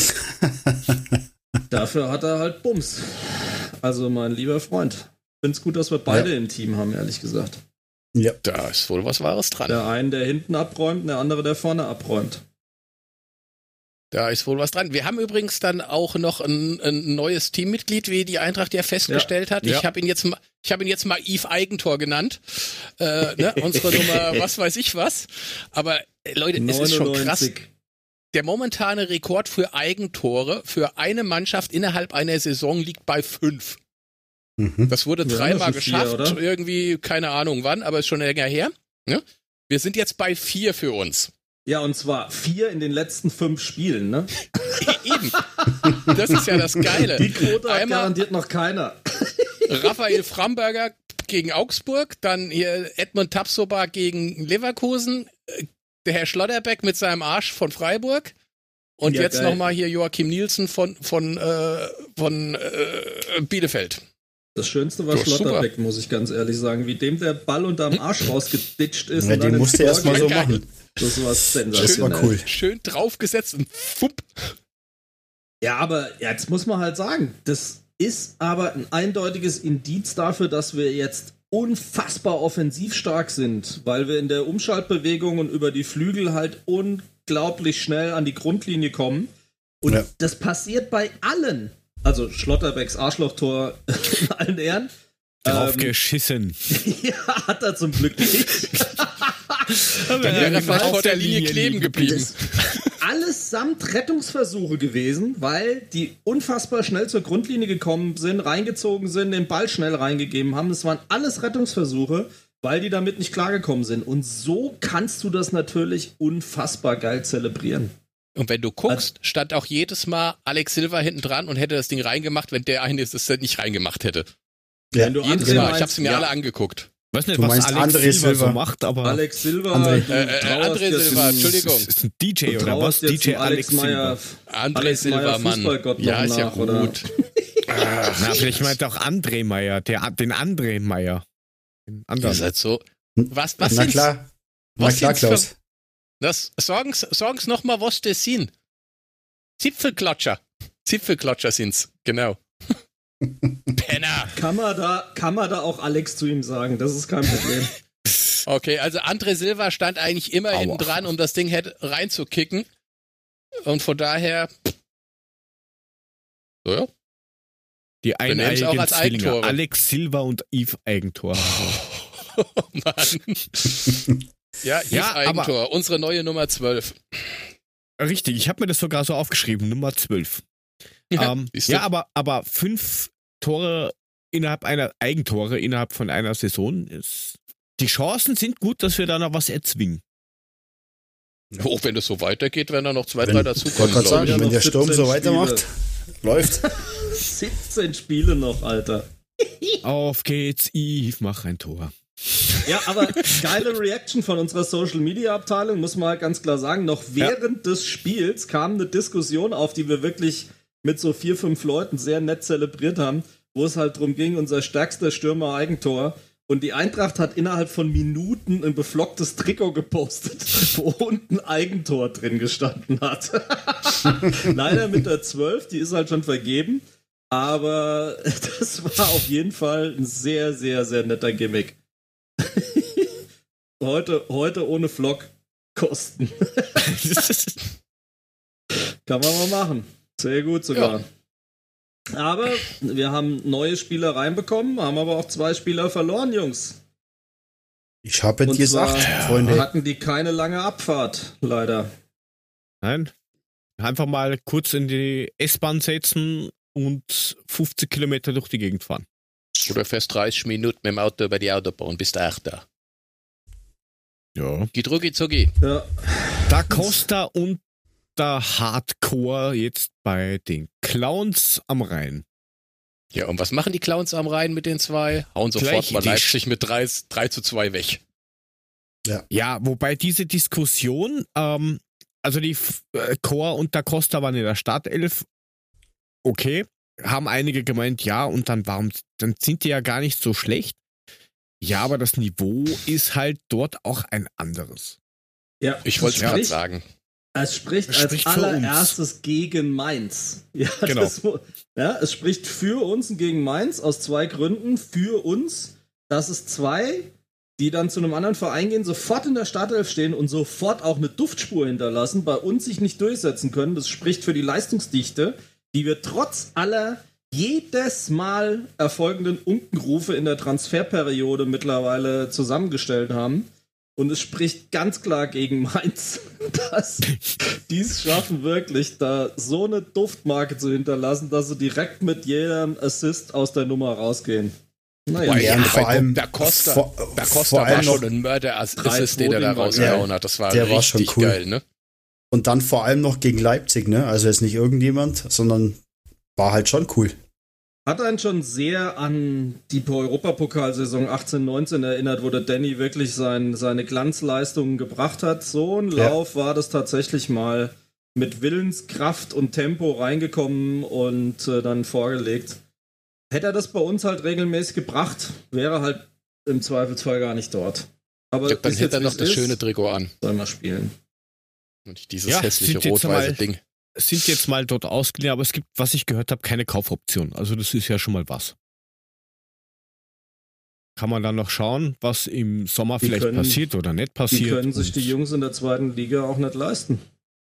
dafür hat er halt Bums. Also mein lieber Freund. Ich finde es gut, dass wir beide ja. im Team haben, ehrlich gesagt. Ja. Da ist wohl was Wahres dran. Der eine, der hinten abräumt, der andere, der vorne abräumt. Da ist wohl was dran. Wir haben übrigens dann auch noch ein, ein neues Teammitglied, wie die Eintracht ja festgestellt ja. hat. Ich ja. habe ihn jetzt mal, ich habe ihn jetzt mal Yves Eigentor genannt. Äh, ne? Unsere Nummer, was weiß ich was. Aber Leute, neunundneunzig. Es ist schon krass. Der momentane Rekord für Eigentore für eine Mannschaft innerhalb einer Saison liegt bei fünf. Mhm. Das wurde dreimal geschafft, vier, irgendwie, keine Ahnung wann, aber ist schon länger her. Ne? Wir sind jetzt bei vier für uns. Ja, und zwar vier in den letzten fünf Spielen, ne? Eben. Das ist ja das Geile. Die Quote hat garantiert noch keiner. Raphael Framberger gegen Augsburg, dann hier Edmund Tapsoba gegen Leverkusen, der Herr Schlotterbeck mit seinem Arsch von Freiburg und ja, jetzt nochmal hier Joachim Nielsen von, von, äh, von äh, Bielefeld. Das Schönste war Schlotterbeck, super. Muss ich ganz ehrlich sagen. Wie dem der Ball unterm Arsch rausgeditscht ist. Ja, und den musste er erst mal so machen. Das war sensationell. Das war cool. Schön draufgesetzt und fupp. Ja, aber jetzt muss man halt sagen, das ist aber ein eindeutiges Indiz dafür, dass wir jetzt unfassbar offensiv stark sind, weil wir in der Umschaltbewegung und über die Flügel halt unglaublich schnell an die Grundlinie kommen. Und ja. das passiert bei allen. Also Schlotterbecks Arschlochtor in allen Ehren. Drauf ähm, geschissen. Ja, hat er zum Glück nicht. Dann wäre er fast vor der Linie kleben geblieben. Allesamt Rettungsversuche gewesen, weil die unfassbar schnell zur Grundlinie gekommen sind, reingezogen sind, den Ball schnell reingegeben haben. Das waren alles Rettungsversuche, weil die damit nicht klargekommen sind. Und so kannst du das natürlich unfassbar geil zelebrieren. Und wenn du guckst, also, stand auch jedes Mal Alex Silva hinten dran und hätte das Ding reingemacht, wenn der eine das nicht reingemacht hätte. Ja, wenn du jedes Mal, ich habe sie mir ja. alle angeguckt. Weiß nicht, du was meinst Alex André Silva so macht, aber Alex Silva, André, du äh, äh, André Silva, Entschuldigung. Ist, ist ein D J oder was? D J Alex Silva. André Silva, Mann. Ja, ist ja gut. Ach, na, vielleicht meint auch André Meyer, der, den André Meyer. Den anderen. Ihr seid so. Was, was Na klar. Na klar, Klaus. Das, sagen's, sagen's nochmal, was das sind. Zipfelklatscher. Zipfelklatscher sind's, genau. Penner. Kann man, da, kann man da auch Alex zu ihm sagen, das ist kein Problem. Okay, also André Silva stand eigentlich immer Aua. hinten dran, um das Ding hätte reinzukicken. Und von daher. So, ja. Die eineigen Zwillinge. Alex Silva und Yves Eigentor. Oh, Mann. Ja, Yves ja, Eigentor, unsere neue Nummer zwölf. Richtig, ich habe mir das sogar so aufgeschrieben, Nummer zwölf. Ja, ähm, ja aber, aber fünf Tore innerhalb einer, Eigentore innerhalb von einer Saison, ist, die Chancen sind gut, dass wir da noch was erzwingen. Auch wenn es so weitergeht, werden da noch zwei, Wenn, drei dazukommen, wollte gerade glaube ich. sagen, wenn der Sturm so siebzehn weitermacht, läuft. siebzehn Spiele noch, Alter. Auf geht's, Eve, mach ein Tor. Ja, aber geile Reaction von unserer Social-Media-Abteilung, muss man halt ganz klar sagen. Noch während ja. des Spiels kam eine Diskussion auf, die wir wirklich mit so vier, fünf Leuten sehr nett zelebriert haben, wo es halt drum ging, unser stärkster Stürmer Eigentor. Und die Eintracht hat innerhalb von Minuten ein beflocktes Trikot gepostet, wo unten Eigentor drin gestanden hat. Leider mit der zwölf, die ist halt schon vergeben. Aber das war auf jeden Fall ein sehr, sehr, sehr netter Gimmick. heute, heute ohne Vlog kosten. Kann man mal machen. Sehr gut sogar. Ja. Aber wir haben neue Spieler reinbekommen, haben aber auch zwei Spieler verloren, Jungs. Ich habe jetzt gesagt, Freunde. Hatten die keine lange Abfahrt, leider. Nein. Einfach mal kurz in die S-Bahn setzen und fünfzig Kilometer durch die Gegend fahren. Oder fährst dreißig Minuten mit dem Auto über die Autobahn, bist du auch da. Ja. Geht rucki zucki. Ja. Da Costa und der Hardcore jetzt bei den Clowns am Rhein. Ja, und was machen die Clowns am Rhein mit den zwei? Hauen sofort Gleich mal die Leipzig mit drei zu zwei weg. Ja, ja, wobei diese Diskussion, ähm, also die äh, Chor und der Costa waren in der Startelf, okay, haben einige gemeint, ja, und dann warum, dann sind die ja gar nicht so schlecht. Ja, aber das Niveau ist halt dort auch ein anderes. Ja, ich wollte es gerade sagen. Es spricht, es spricht als allererstes gegen Mainz. Ja, genau. Das, ja, es spricht für uns und gegen Mainz aus zwei Gründen. Für uns, dass es zwei, die dann zu einem anderen Verein gehen, sofort in der Startelf stehen und sofort auch eine Duftspur hinterlassen, bei uns sich nicht durchsetzen können. Das spricht für die Leistungsdichte, die wir trotz aller jedes Mal erfolgenden Unkenrufe in der Transferperiode mittlerweile zusammengestellt haben. Und es spricht ganz klar gegen Mainz, dass die es schaffen, wirklich da so eine Duftmarke zu hinterlassen, dass sie direkt mit jedem Assist aus der Nummer rausgehen. Naja, ja, ja, vor allem da Costa, vor, da Costa war schon ein Mörder-Assist, den er da rausgehauen hat. Das war der richtig war schon cool. Geil, ne? Und dann vor allem noch gegen Leipzig, ne? Also jetzt nicht irgendjemand, sondern war halt schon cool. Hat einen schon sehr an die Europapokalsaison achtzehn neunzehn erinnert, wo der Danny wirklich sein, seine Glanzleistungen gebracht hat. So ein ja. Lauf war das tatsächlich mal mit Willenskraft und Tempo reingekommen und äh, dann vorgelegt. Hätte er das bei uns halt regelmäßig gebracht, wäre halt im Zweifelsfall gar nicht dort. Aber ja, dann hätte er noch das ist, schöne Trikot an. Soll mal spielen. Und nicht dieses ja, hässliche rot-weiße Ding. Sind jetzt mal dort ausgeliehen, aber es gibt, was ich gehört habe, keine Kaufoption. Also das ist ja schon mal was. Kann man dann noch schauen, was im Sommer die vielleicht können, passiert oder nicht passiert. Die können sich die Jungs in der zweiten Liga auch nicht leisten.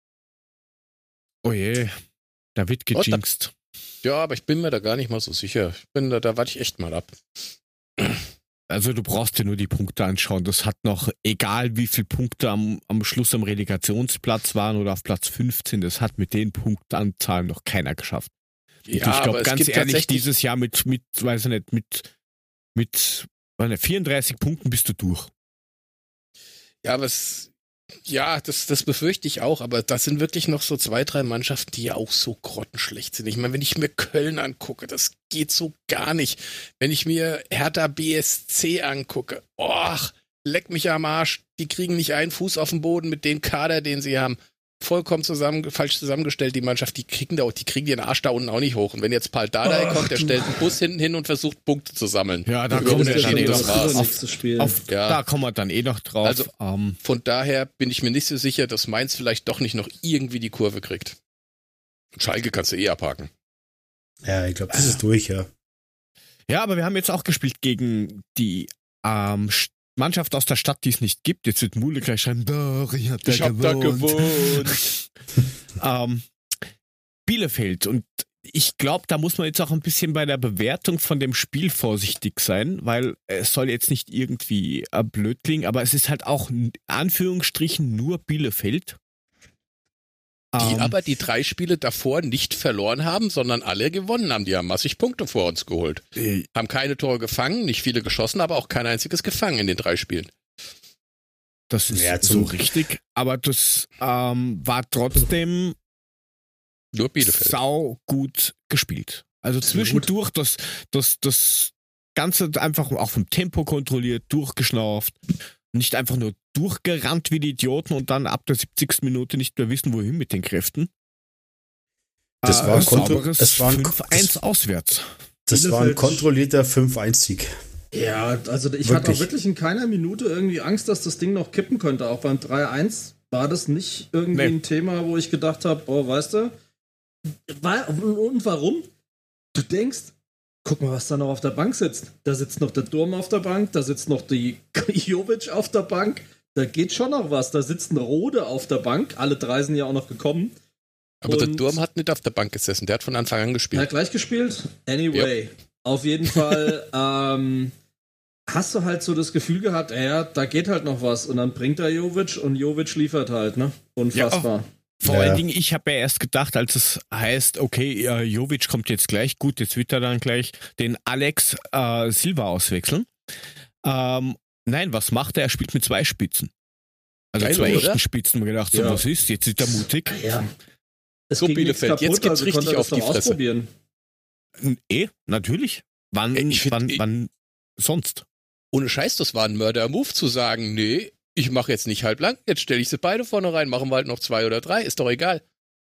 Oh je, da wird gejinxt. Ja, aber ich bin mir da gar nicht mal so sicher. Ich bin da, da warte ich echt mal ab. Also du brauchst dir nur die Punkte anschauen. Das hat noch, egal wie viele Punkte am, am Schluss am Relegationsplatz waren oder auf Platz fünfzehn, das hat mit den Punktanzahlen noch keiner geschafft. Ja, und ich glaube ganz ehrlich, dieses Jahr mit, mit, weiß ich nicht, mit, mit vierunddreißig Punkten bist du durch. Ja, aber es, ja, das, das befürchte ich auch, aber das sind wirklich noch so zwei, drei Mannschaften, die ja auch so grottenschlecht sind. Ich meine, wenn ich mir Köln angucke, das geht so gar nicht. Wenn ich mir Hertha B S C angucke, och, leck mich am Arsch, die kriegen nicht einen Fuß auf den Boden mit dem Kader, den sie haben. Vollkommen zusammen, falsch zusammengestellt, die Mannschaft, die kriegen da, die kriegen ihren Arsch da unten auch nicht hoch. Und wenn jetzt Paul Dardai kommt, der stellt einen Bus hinten hin und versucht, Punkte zu sammeln. Ja, da kommen wir dann eh noch raus. Auf, auf, ja. Da kommen wir dann eh noch drauf. Also, um. von daher bin ich mir nicht so sicher, dass Mainz vielleicht doch nicht noch irgendwie die Kurve kriegt. Und Schalke kannst du eh abhaken. Ja, ich glaube, das ist durch, ja. Ja, aber wir haben jetzt auch gespielt gegen die ähm, Mannschaft aus der Stadt, die es nicht gibt. Jetzt wird Mule gleich schreiben, doch, ich hab da ich gewohnt. Hab da gewohnt. ähm, Bielefeld. Und ich glaube, da muss man jetzt auch ein bisschen bei der Bewertung von dem Spiel vorsichtig sein, weil es soll jetzt nicht irgendwie äh, blöd klingen, aber es ist halt auch in Anführungsstrichen nur Bielefeld. Die ähm, aber die drei Spiele davor nicht verloren haben, sondern alle gewonnen haben. Die haben massig Punkte vor uns geholt. Äh, haben keine Tore gefangen, nicht viele geschossen, aber auch kein einziges gefangen in den drei Spielen. Das ist Ja, so zum- richtig, aber das ähm, war trotzdem Nur Bielefeld. sau gut gespielt. Also zwischendurch das, das, das Ganze einfach auch vom Tempo kontrolliert, durchgeschnauft, nicht einfach nur durchgerannt wie die Idioten und dann ab der siebzigsten Minute nicht mehr wissen, wohin mit den Kräften. Das Äh, war, kontro- sauberes es war ein, fünf eins das, auswärts. das war ein Bielefeld- kontrollierter fünf eins Sieg. Ja, also ich hatte auch Wirklich. wirklich in keiner Minute irgendwie Angst, dass das Ding noch kippen könnte. Auch beim drei eins war das nicht irgendwie Nee. ein Thema, wo ich gedacht habe, boah, weißt du, war, und warum? Du denkst, guck mal, was da noch auf der Bank sitzt. Da sitzt noch der Durm auf der Bank, da sitzt noch die Jovic auf der Bank, da geht schon noch was. Da sitzt ein Rode auf der Bank, alle drei sind ja auch noch gekommen. Aber der Und- Durm hat nicht auf der Bank gesessen, der hat von Anfang an Er gespielt. hat gleich gespielt? Anyway. Auf jeden Fall ähm, hast du halt so das Gefühl gehabt, ja, da geht halt noch was. Und dann bringt er Jovic und Jovic liefert halt, ne? Unfassbar. Vor Ja. allen Dingen, ich habe ja erst gedacht, als es heißt, okay, äh, Jovic kommt jetzt gleich, gut, jetzt wird er dann gleich den Alex äh, Silva auswechseln. Ähm, nein, was macht er? Er spielt mit zwei Spitzen. Also Geil, zwei oder? echten Spitzen. Und gedacht, so Ja. was ist, jetzt ist er mutig. Ja. Es So, ging Bielefeld, nichts jetzt geht's also richtig konnte er auf das die doch Fresse. Ausprobieren. Eh, natürlich. Wann, Ich find- wann, ich- wann sonst? Ohne Scheiß, das war ein Mörder-Move zu sagen, nee, ich mache jetzt nicht halblang, jetzt stelle ich sie beide vorne rein, machen wir halt noch zwei oder drei, ist doch egal.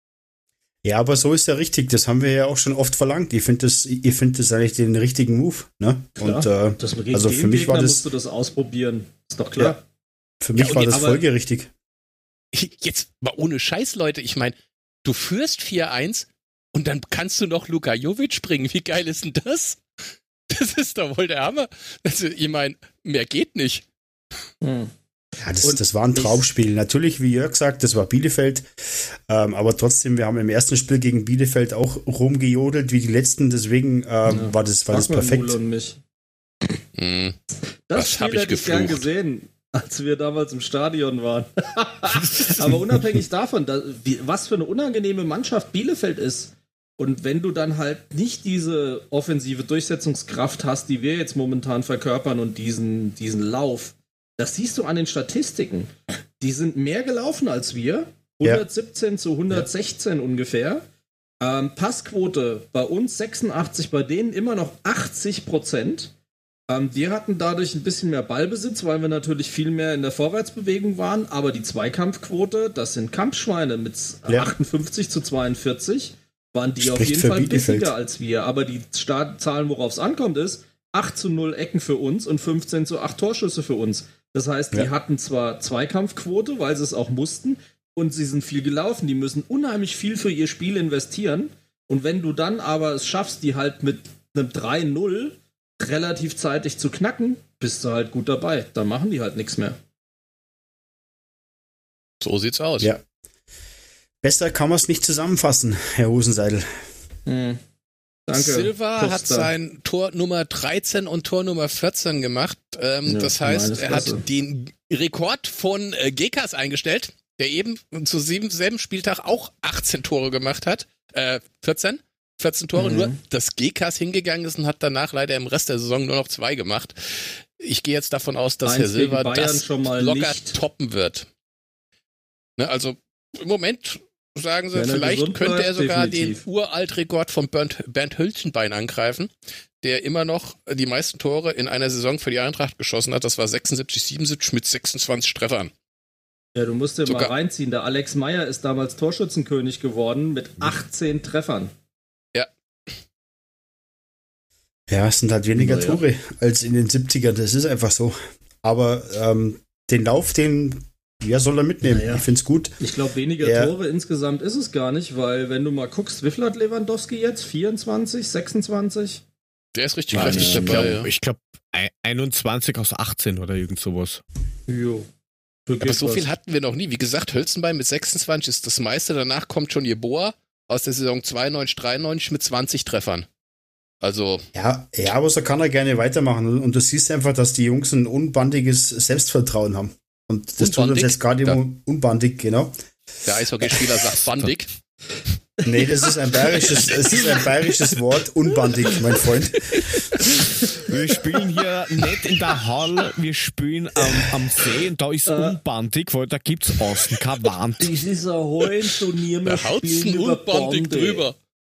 Ja, aber so ist ja richtig. Das haben wir ja auch schon oft verlangt. Ich finde das, ich finde das eigentlich den richtigen Move. Ne? Klar. Und äh, Das, gegen Also den für mich Gegner war das- musst du das ausprobieren. Ist doch klar. für mich Ja, und war die- das aber- folgerichtig. Jetzt mal ohne Scheiß, Leute, ich meine, du führst vier eins und dann kannst du noch Luka Jovic bringen. Wie geil ist denn das? Das ist doch wohl der Hammer. Also, ich meine, mehr geht nicht. Hm. Ja, das, Und das war ein ich- Traumspiel. Natürlich, wie Jörg sagt, das war Bielefeld. Ähm, aber trotzdem, wir haben im ersten Spiel gegen Bielefeld auch rumgejodelt wie die letzten. Deswegen ähm, Ja. war das, war das Frag mal perfekt. Mule und mich. Hm. Das Was hab Spiel ich hätte ich gern geflucht. gesehen, als wir damals im Stadion waren. Aber unabhängig davon, da, wie, was für eine unangenehme Mannschaft Bielefeld ist. Und wenn du dann halt nicht diese offensive Durchsetzungskraft hast, die wir jetzt momentan verkörpern und diesen, diesen Lauf, das siehst du an den Statistiken. Die sind mehr gelaufen als wir. hundertsiebzehn zu hundertsechzehn ungefähr. Ähm, Passquote bei uns sechsundachtzig, bei denen immer noch achtzig Prozent. Ähm, wir hatten dadurch ein bisschen mehr Ballbesitz, weil wir natürlich viel mehr in der Vorwärtsbewegung waren, aber die Zweikampfquote, das sind Kampfschweine mit Ja. achtundfünfzig zu zweiundvierzig, waren die auf Spricht jeden für Fall Bielefeld. bissiger als wir. Aber die Startzahlen, worauf es ankommt, ist acht zu null Ecken für uns und fünfzehn zu acht Torschüsse für uns. Das heißt, die Ja. hatten zwar Zweikampfquote, weil sie es auch mussten, und sie sind viel gelaufen. Die müssen unheimlich viel für ihr Spiel investieren. Und wenn du dann aber es schaffst, die halt mit einem drei null relativ zeitig zu knacken, bist du halt gut dabei. Dann machen die halt nichts mehr. So sieht's aus. Ja. Besser kann man es nicht zusammenfassen, Herr Hosenseidel. Hm. Danke. Silva hat Costa. sein Tor Nummer dreizehn und Tor Nummer vierzehn gemacht. Ähm, Ja, das meine heißt, er hat Fresse. den Rekord von äh, Gekas eingestellt, der eben zu sieben, selben Spieltag auch achtzehn Tore gemacht hat. Äh, vierzehn? vierzehn Tore, Mhm. nur dass Gekas hingegangen ist und hat danach leider im Rest der Saison nur noch zwei gemacht. Ich gehe jetzt davon aus, dass Eins Herr Silva gegen Bayern das schon mal locker nicht. toppen wird. Ne, also im Moment sagen sie, Wenn er vielleicht gesund könnte bleibt, er sogar definitiv. den Uraltrekord von Bernd, Bernd Hülchenbein angreifen, der immer noch die meisten Tore in einer Saison für die Eintracht geschossen hat. Das war sechsundsiebzig, siebenundsiebzig mit sechsundzwanzig Treffern. Ja, du musst dir mal Sogar- reinziehen. Der Alex Meyer ist damals Torschützenkönig geworden mit achtzehn Treffern. Ja, es sind halt weniger Na ja. Tore als in den siebzigern. Das ist einfach so. Aber ähm, den Lauf, den ja, soll er mitnehmen. Na ja. Ich finde es gut. Ich glaube, weniger Ja. Tore insgesamt ist es gar nicht, weil wenn du mal guckst, wie viel hat Lewandowski jetzt? vierundzwanzig, sechsundzwanzig? Der ist richtig Nein, kräftig ich Ich dabei. glaube, Ja. ich glaub, einundzwanzig aus achtzehn oder irgend sowas. Jo. Aber so viel hatten wir noch nie. Wie gesagt, Hülzenbein mit sechsundzwanzig ist das meiste. Danach kommt schon Jeboa aus der Saison zweiundneunzig, dreiundneunzig mit zwanzig Treffern. Also, Ja, ja, aber so kann er gerne weitermachen. Und du siehst einfach, dass die Jungs ein unbandiges Selbstvertrauen haben. Und das tut uns Unbandig? jetzt gerade Da- immer unbandig, genau. der Eishockeyspieler sagt bandig. Nee, das ist ein bayerisches, es ist ein bayerisches Wort, unbandig, mein Freund. Wir spielen hier nicht in der Halle, wir spielen am, am See und da ist unbandig, weil da gibt's außen keine Wand. Das ist ein Hallenturnier, wir Da haut's spielen ein über unbandig Bande. drüber.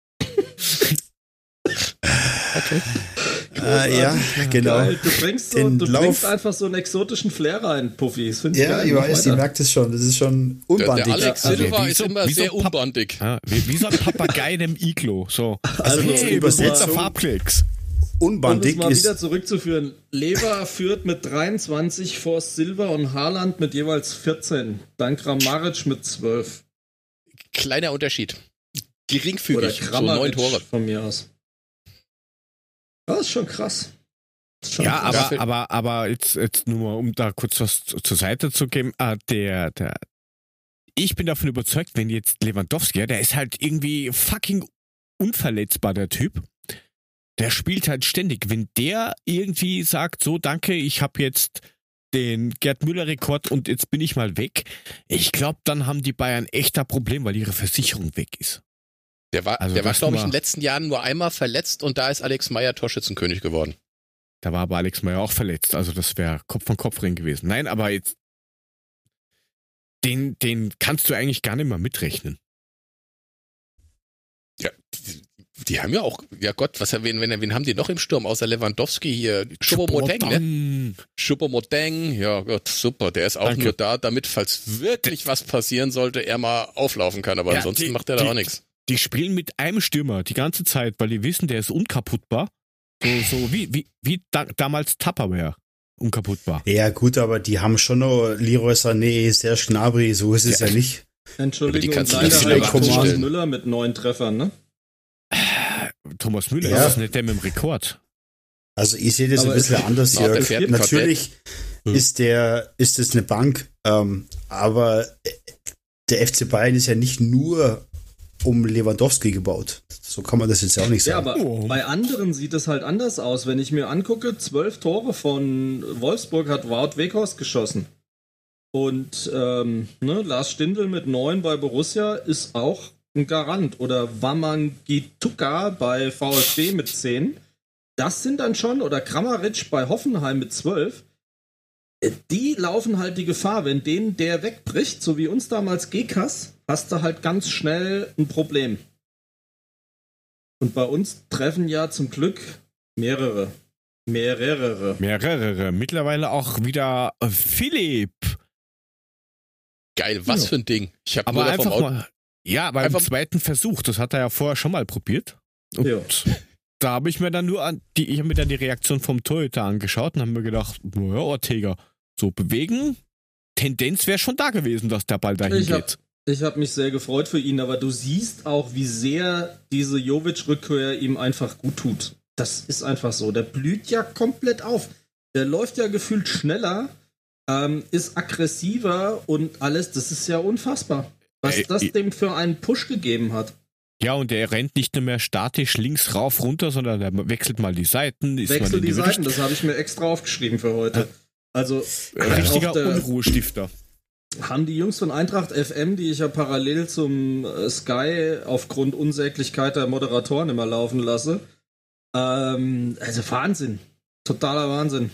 Okay. Äh, ja, genau. Geil, du bringst, so, Den du Lauf- bringst einfach so einen exotischen Flair rein, Puffy. Das find ich Ja, geil. ich Mach weiß, ihr weiter. merkt es schon. Das ist schon Der, unbandig. der Alex Also, Silva wie ist so- immer wie so sehr Pap- unbandig. Ja, wie, wie so ein Papagei in einem Iglo. So. Also, hey, Übersetzung- unser Farbklecks. Um das Unbandig mal wieder ist. zurückzuführen. Lever führt mit dreiundzwanzig vor Silva und Haaland mit jeweils vierzehn. Dann Kramaric mit zwölf. Kleiner Unterschied. Oder Geringfügig. So neun Kramaric Tore. von mir aus. Das ist schon krass. Das ist schon Ja, krass. aber, aber, aber jetzt, jetzt nur mal, um da kurz was zu- zur Seite zu geben, äh, der, der, ich bin davon überzeugt, wenn jetzt Lewandowski, ja, der ist halt irgendwie fucking unverletzbar, der Typ. Der spielt halt ständig. Wenn der irgendwie sagt, so danke, ich habe jetzt den Gerd Müller-Rekord und jetzt bin ich mal weg, ich glaube, dann haben die Bayern echt ein Problem, weil ihre Versicherung weg ist. Der war, Also der war das glaube ich, nur- in den letzten Jahren nur einmal verletzt und da ist Alex Meyer Torschützenkönig geworden. Da war aber Alex Meyer auch verletzt, also das wäre Kopf an Kopf Ring gewesen. Nein, aber jetzt, den, den kannst du eigentlich gar nicht mehr mitrechnen. Ja, die, die haben ja auch, ja Gott, was wen, wen, wen haben die noch im Sturm, außer Lewandowski hier? Choupo-Moting, ne? Choupo-Moting, ja Gott, super, der ist auch Danke. nur da, damit, falls wirklich was passieren sollte, er mal auflaufen kann, aber Ja, ansonsten die- macht er da die- auch nichts. Die spielen mit einem Stürmer die ganze Zeit, weil die wissen, der ist unkaputtbar. So, so wie, wie, wie da, damals Tupperware unkaputtbar. Ja, gut, aber die haben schon noch Leroy Sané, Serge Gnabry, so ist es ja, nicht. Entschuldigung, Aber die kannst du leider nicht halt aufstellen. Thomas Müller mit neun Treffern, ne? Thomas Müller Ja. ist nicht der mit dem Rekord. Also ich sehe das Aber ein bisschen es- anders, Na, der Jörg. fährt Natürlich Hm. ist der, ist es eine Bank, ähm, aber der F C Bayern ist ja nicht nur um Lewandowski gebaut. So kann man das jetzt ja auch nicht Ja, sagen. aber Oh. bei anderen sieht es halt anders aus. Wenn ich mir angucke, zwölf Tore von Wolfsburg hat Wout Weghorst geschossen. Und ähm, ne, Lars Stindl mit neun bei Borussia ist auch ein Garant. Oder Wamangituka bei VfB mit zehn. Das sind dann schon, oder Kramaric bei Hoffenheim mit zwölf. Die laufen halt die Gefahr, wenn denen der wegbricht, so wie uns damals Gekas, hast du halt ganz schnell ein Problem. Und bei uns treffen ja zum Glück mehrere. Mehrere. Mehrere. Mittlerweile auch wieder äh, Philipp. Geil, was Ja. für ein Ding. Ich habe Aber nur davon einfach Auto. mal. Ja, beim Einfach- zweiten Versuch. Das hat er ja vorher schon mal probiert. Und Ja. da habe ich mir dann nur an die, ich habe mir dann die Reaktion vom Torhüter angeschaut und habe mir gedacht, naja, Ortega, so bewegen. Tendenz wäre schon da gewesen, dass der Ball dahin Ich hab- geht. Ich habe mich sehr gefreut für ihn, aber du siehst auch, wie sehr diese Jovic-Rückkehr ihm einfach gut tut. Das ist einfach so. Der blüht ja komplett auf. Der läuft ja gefühlt schneller, ähm, ist aggressiver und alles. Das ist ja unfassbar, was Ey, das ich- dem für einen Push gegeben hat. Ja, und er rennt nicht nur mehr statisch links rauf runter, sondern er wechselt mal die Seiten. Ist mal Wechsel in die Seiten, Richtung- das habe ich mir extra aufgeschrieben für heute. Also kann Richtiger auch der, Unruhestifter. haben die Jungs von Eintracht F M, die ich ja parallel zum äh, Sky aufgrund Unsäglichkeit der Moderatoren immer laufen lasse. Ähm, also Wahnsinn. Totaler Wahnsinn.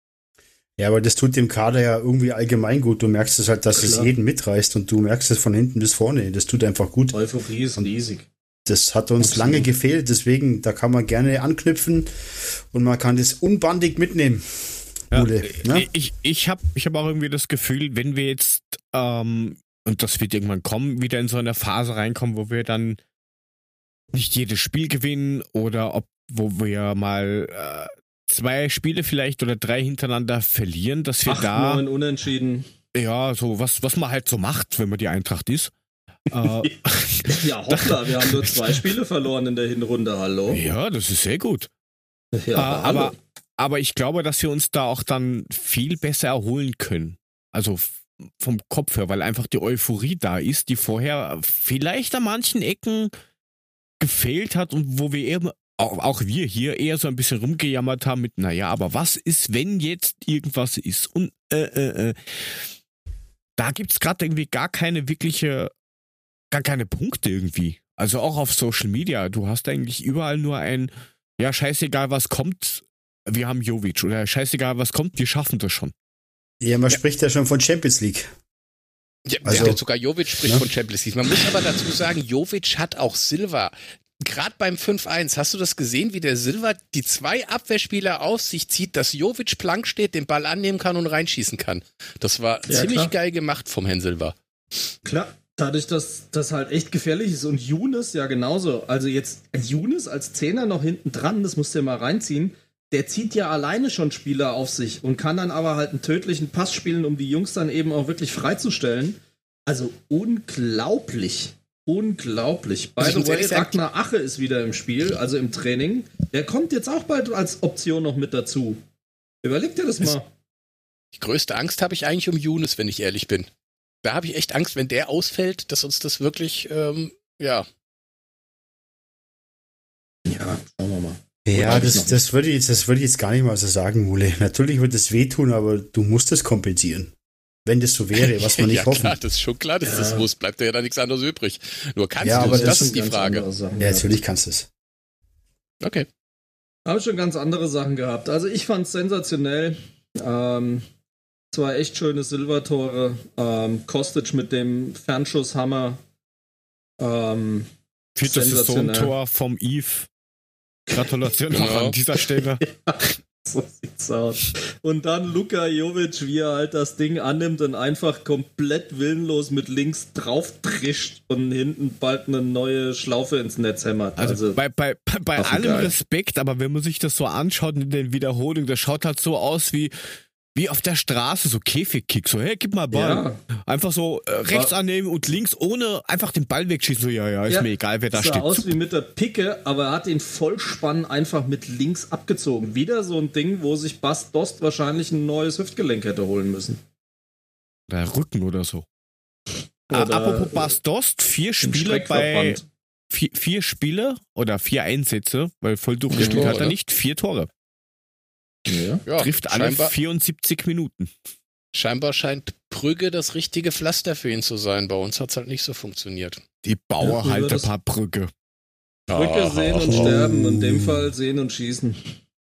Ja, aber das tut dem Kader ja irgendwie allgemein gut. Du merkst es halt, dass es Klar. jeden mitreißt und du merkst es von hinten bis vorne. Das tut einfach gut. Euphorie ist riesig. Das hat uns Absolut. lange gefehlt, deswegen, da kann man gerne anknüpfen und man kann das unbandig mitnehmen. Ja, Ule, ne? Ich, ich habe ich hab auch irgendwie das Gefühl, wenn wir jetzt, ähm, und das wird irgendwann kommen, wieder in so eine Phase reinkommen, wo wir dann nicht jedes Spiel gewinnen oder ob, wo wir mal äh, zwei Spiele vielleicht oder drei hintereinander verlieren, dass wir Acht, da, neun Unentschieden. ja, so was, was man halt so macht, wenn man die Eintracht ist. äh, Ja, hoppla, wir haben nur zwei Spiele verloren in der Hinrunde. Hallo? ja, das ist sehr gut. Ja, Äh, aber, hallo. aber ich glaube, dass wir uns da auch dann viel besser erholen können. Also f- vom Kopf her, weil einfach die Euphorie da ist, die vorher vielleicht an manchen Ecken gefehlt hat und wo wir eben, auch, auch wir hier, eher so ein bisschen rumgejammert haben mit, naja, aber was ist, wenn jetzt irgendwas ist? Und äh, äh, äh. Da gibt es gerade irgendwie gar keine wirkliche, gar keine Punkte irgendwie. Also auch auf Social Media. Du hast eigentlich überall nur ein, ja, scheißegal was kommt, wir haben Jovic. Oder scheißegal was kommt, wir schaffen das schon. Ja, man ja. spricht ja schon von Champions League. Ja, also, ja, sogar Jovic spricht ne? von Champions League. Man muss aber dazu sagen, Jovic hat auch Silva. Gerade beim fünf eins, hast du das gesehen, wie der Silva die zwei Abwehrspieler auf sich zieht, dass Jovic blank steht, den Ball annehmen kann und reinschießen kann. Das war ja, ziemlich klar. geil gemacht vom Herrn Silva. Klar, dadurch, dass das halt echt gefährlich ist. Und Younes ja genauso. Also jetzt Younes als Zehner noch hinten dran, das musst du ja mal reinziehen. Der zieht ja alleine schon Spieler auf sich und kann dann aber halt einen tödlichen Pass spielen, um die Jungs dann eben auch wirklich freizustellen. Also unglaublich. Unglaublich. By the way, Ragnar Ache ist wieder im Spiel, also im Training. Der kommt jetzt auch bald als Option noch mit dazu. Überleg dir das mal. Die größte Angst habe ich eigentlich um Younes, wenn ich ehrlich bin. Da habe ich echt Angst, wenn der ausfällt, dass uns das wirklich, ähm, ja. Ja, schauen wir mal. Ja, das, das, würde ich jetzt, das würde ich jetzt gar nicht mal so sagen, Mule. Natürlich wird es wehtun, aber du musst es kompensieren. Wenn das so wäre, was man nicht ja, hoffen. Ja, das ist schon klar, dass ja. das muss. Bleibt ja dann nichts anderes übrig. Nur kannst ja, du es, das, das ist die Frage. Ja, natürlich kannst du es. Okay. Habe schon ganz andere Sachen gehabt. Also ich fand es sensationell. Ähm, zwei echt schöne Silbertore. Ähm, Kostic mit dem Fernschusshammer. Ähm, Viertes Saisontor vom Yves. Gratulation genau. noch an dieser Stelle. Ja, so sieht's aus. Und dann Luka Jovic, wie er halt das Ding annimmt und einfach komplett willenlos mit links drauf trischt und hinten bald eine neue Schlaufe ins Netz hämmert. Also, also bei, bei, bei allem geil. Respekt, aber wenn man sich das so anschaut in den Wiederholungen, das schaut halt so aus wie Wie auf der Straße, so Käfigkick, so, hey, gib mal Ball. Ja. Einfach so äh, rechts annehmen und links, ohne einfach den Ball wegschießen. So, ja, ja, ist ja, mir egal, wer da steht. Sah aus wie mit der Picke, aber er hat den Vollspann einfach mit links abgezogen. Wieder so ein Ding, wo sich Bas Dost wahrscheinlich ein neues Hüftgelenk hätte holen müssen. Oder Rücken oder so. Oder äh, apropos Bas Dost, vier Spiele bei vier, vier Spiele oder vier Einsätze, weil voll durchgespielt ja, hat er nicht, vier Tore. Ja. Ja, trifft alle vierundsiebzig Minuten. Scheinbar scheint Brügge das richtige Pflaster für ihn zu sein. Bei uns hat es halt nicht so funktioniert. Die Bauer ja, halt ein paar Brügge. Brügge oh. sehen und sterben, in dem Fall sehen und schießen.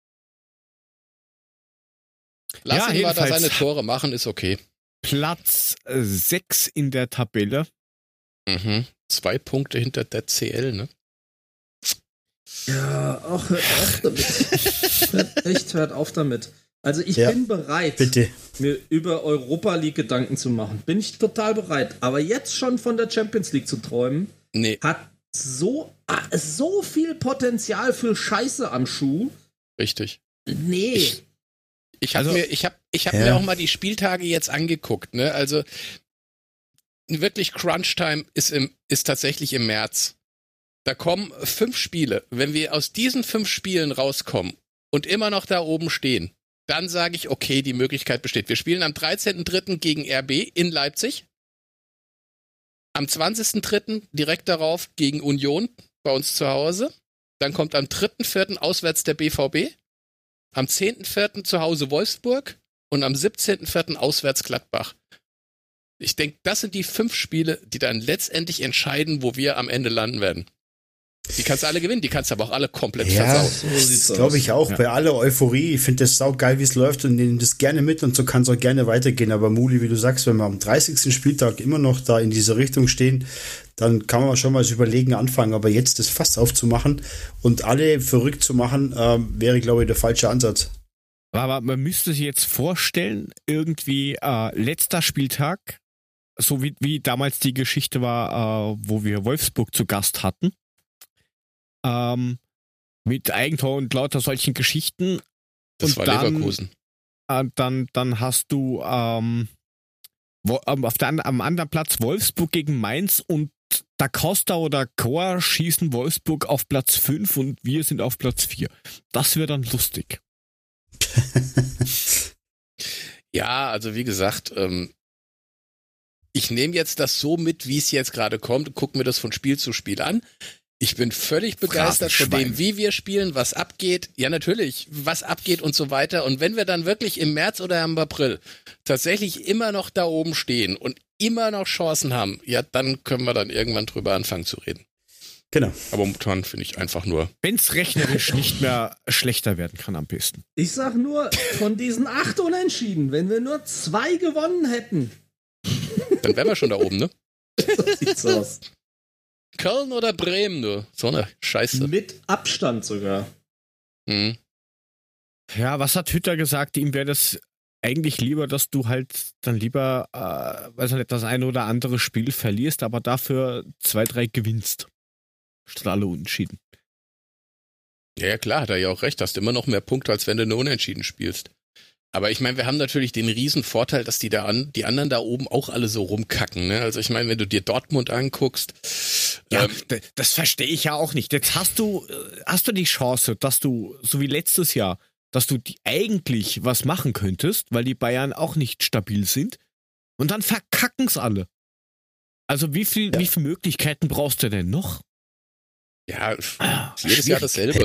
Lass ja, ihn mal da seine Tore machen, ist okay. Platz sechs in der Tabelle. Mhm. Zwei Punkte hinter der C L, ne? Ja, auch hört auf damit. hört, echt, hört auf damit. Also ich ja, bin bereit, bitte. mir über Europa League Gedanken zu machen. Bin ich total bereit. Aber jetzt schon von der Champions League zu träumen, nee. hat so, so viel Potenzial für Scheiße am Schuh. Richtig. Nee. Ich, ich habe also, mir, ich hab, ich hab ja. mir auch mal die Spieltage jetzt angeguckt. Ne? Also wirklich Crunch-Time ist, im, ist tatsächlich im März. Da kommen fünf Spiele. Wenn wir aus diesen fünf Spielen rauskommen und immer noch da oben stehen, dann sage ich, okay, die Möglichkeit besteht. Wir spielen am dreizehnten dritten gegen R B in Leipzig. Am zwanzigsten dritten direkt darauf gegen Union bei uns zu Hause. Dann kommt am dritten vierten auswärts der B V B. Am zehnten vierten zu Hause Wolfsburg. Und am siebzehnten vierten auswärts Gladbach. Ich denke, das sind die fünf Spiele, die dann letztendlich entscheiden, wo wir am Ende landen werden. Die kannst du alle gewinnen, die kannst du aber auch alle komplett ja, versauen. So das glaube ich auch. Ja. Bei aller Euphorie, ich finde das saugeil, wie es läuft und nehme das gerne mit und so kann es auch gerne weitergehen. Aber Muli, wie du sagst, wenn wir am dreißigsten Spieltag immer noch da in dieser Richtung stehen, dann kann man schon mal das Überlegen anfangen. Aber jetzt das Fass aufzumachen und alle verrückt zu machen, äh, wäre, glaube ich, der falsche Ansatz. Aber man müsste sich jetzt vorstellen, irgendwie äh, letzter Spieltag, so wie, wie damals die Geschichte war, äh, wo wir Wolfsburg zu Gast hatten. Ähm, mit Eigentor und lauter solchen Geschichten. Das und war dann, Leverkusen. Äh, dann, dann hast du ähm, wo, ähm, auf der, am anderen Platz Wolfsburg gegen Mainz und Da Costa oder Chor schießen Wolfsburg auf Platz fünf und wir sind auf Platz vier. Das wäre dann lustig. Ja, also wie gesagt, ähm, ich nehme jetzt das so mit, wie es jetzt gerade kommt und gucke mir das von Spiel zu Spiel an. Ich bin völlig begeistert von dem, wie wir spielen, was abgeht. Ja, natürlich, was abgeht und so weiter. Und wenn wir dann wirklich im März oder im April tatsächlich immer noch da oben stehen und immer noch Chancen haben, ja, dann können wir dann irgendwann drüber anfangen zu reden. Genau. Aber momentan finde ich einfach nur. Wenn es rechnerisch nicht mehr schlechter werden kann, am besten. Ich sag nur, von diesen acht Unentschieden, wenn wir nur zwei gewonnen hätten. Dann wären wir schon da oben, ne? So sieht's aus. Köln oder Bremen, du. So eine Scheiße. Mit Abstand sogar. Mhm. Ja, was hat Hütter gesagt? Ihm wäre das eigentlich lieber, dass du halt dann lieber, äh, weiß nicht, das eine oder andere Spiel verlierst, aber dafür zwei, drei gewinnst. Statt alle Unentschieden. Ja, ja, klar, hat er ja auch recht. Hast immer noch mehr Punkte, als wenn du nur Unentschieden spielst. Aber ich meine, wir haben natürlich den riesen Vorteil, dass die da an, die anderen da oben auch alle so rumkacken, ne? Also ich meine, wenn du dir Dortmund anguckst. Ja, ähm, d- das verstehe ich ja auch nicht. Jetzt hast du, äh, hast du die Chance, dass du, so wie letztes Jahr, dass du die eigentlich was machen könntest, weil die Bayern auch nicht stabil sind. Und dann verkacken's alle. Also wie viel, Ja. wie viele Möglichkeiten brauchst du denn noch? ja, Ah, jedes Jahr dasselbe.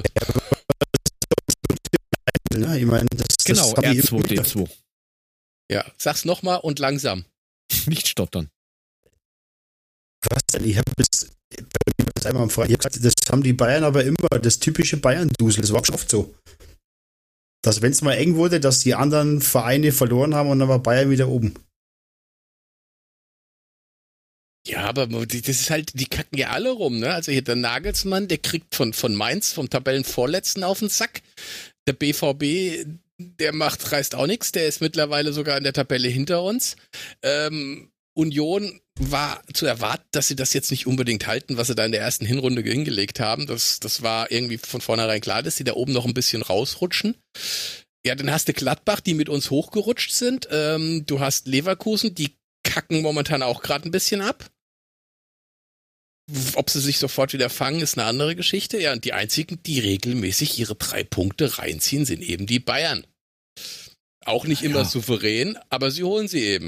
Ja, ich meine, das, Genau, das hab R ich zwei D zwei. Ja, sag's nochmal und langsam. Nicht stottern. Was denn? Ich habe jetzt das einmal am Freitag ich hab gesagt, das haben die Bayern aber immer, das typische Bayern-Dusel, das war auch schon oft so. Dass wenn es mal eng wurde, dass die anderen Vereine verloren haben und dann war Bayern wieder oben. Ja, aber das ist halt, die kacken ja alle rum, ne? Also hier der Nagelsmann, der kriegt von, von Mainz, vom Tabellenvorletzten auf den Sack. Der B V B, der macht, reißt auch nichts, der ist mittlerweile sogar in der Tabelle hinter uns. Ähm, Union war zu erwarten, dass sie das jetzt nicht unbedingt halten, was sie da in der ersten Hinrunde hingelegt haben. Das, das war irgendwie von vornherein klar, dass die da oben noch ein bisschen rausrutschen. Ja, dann hast du Gladbach, die mit uns hochgerutscht sind. Ähm, du hast Leverkusen, die kacken momentan auch gerade ein bisschen ab. Ob sie sich sofort wieder fangen, ist eine andere Geschichte. Ja, und die einzigen, die regelmäßig ihre drei Punkte reinziehen, sind eben die Bayern. Auch nicht immer Ja. souverän, aber sie holen sie eben.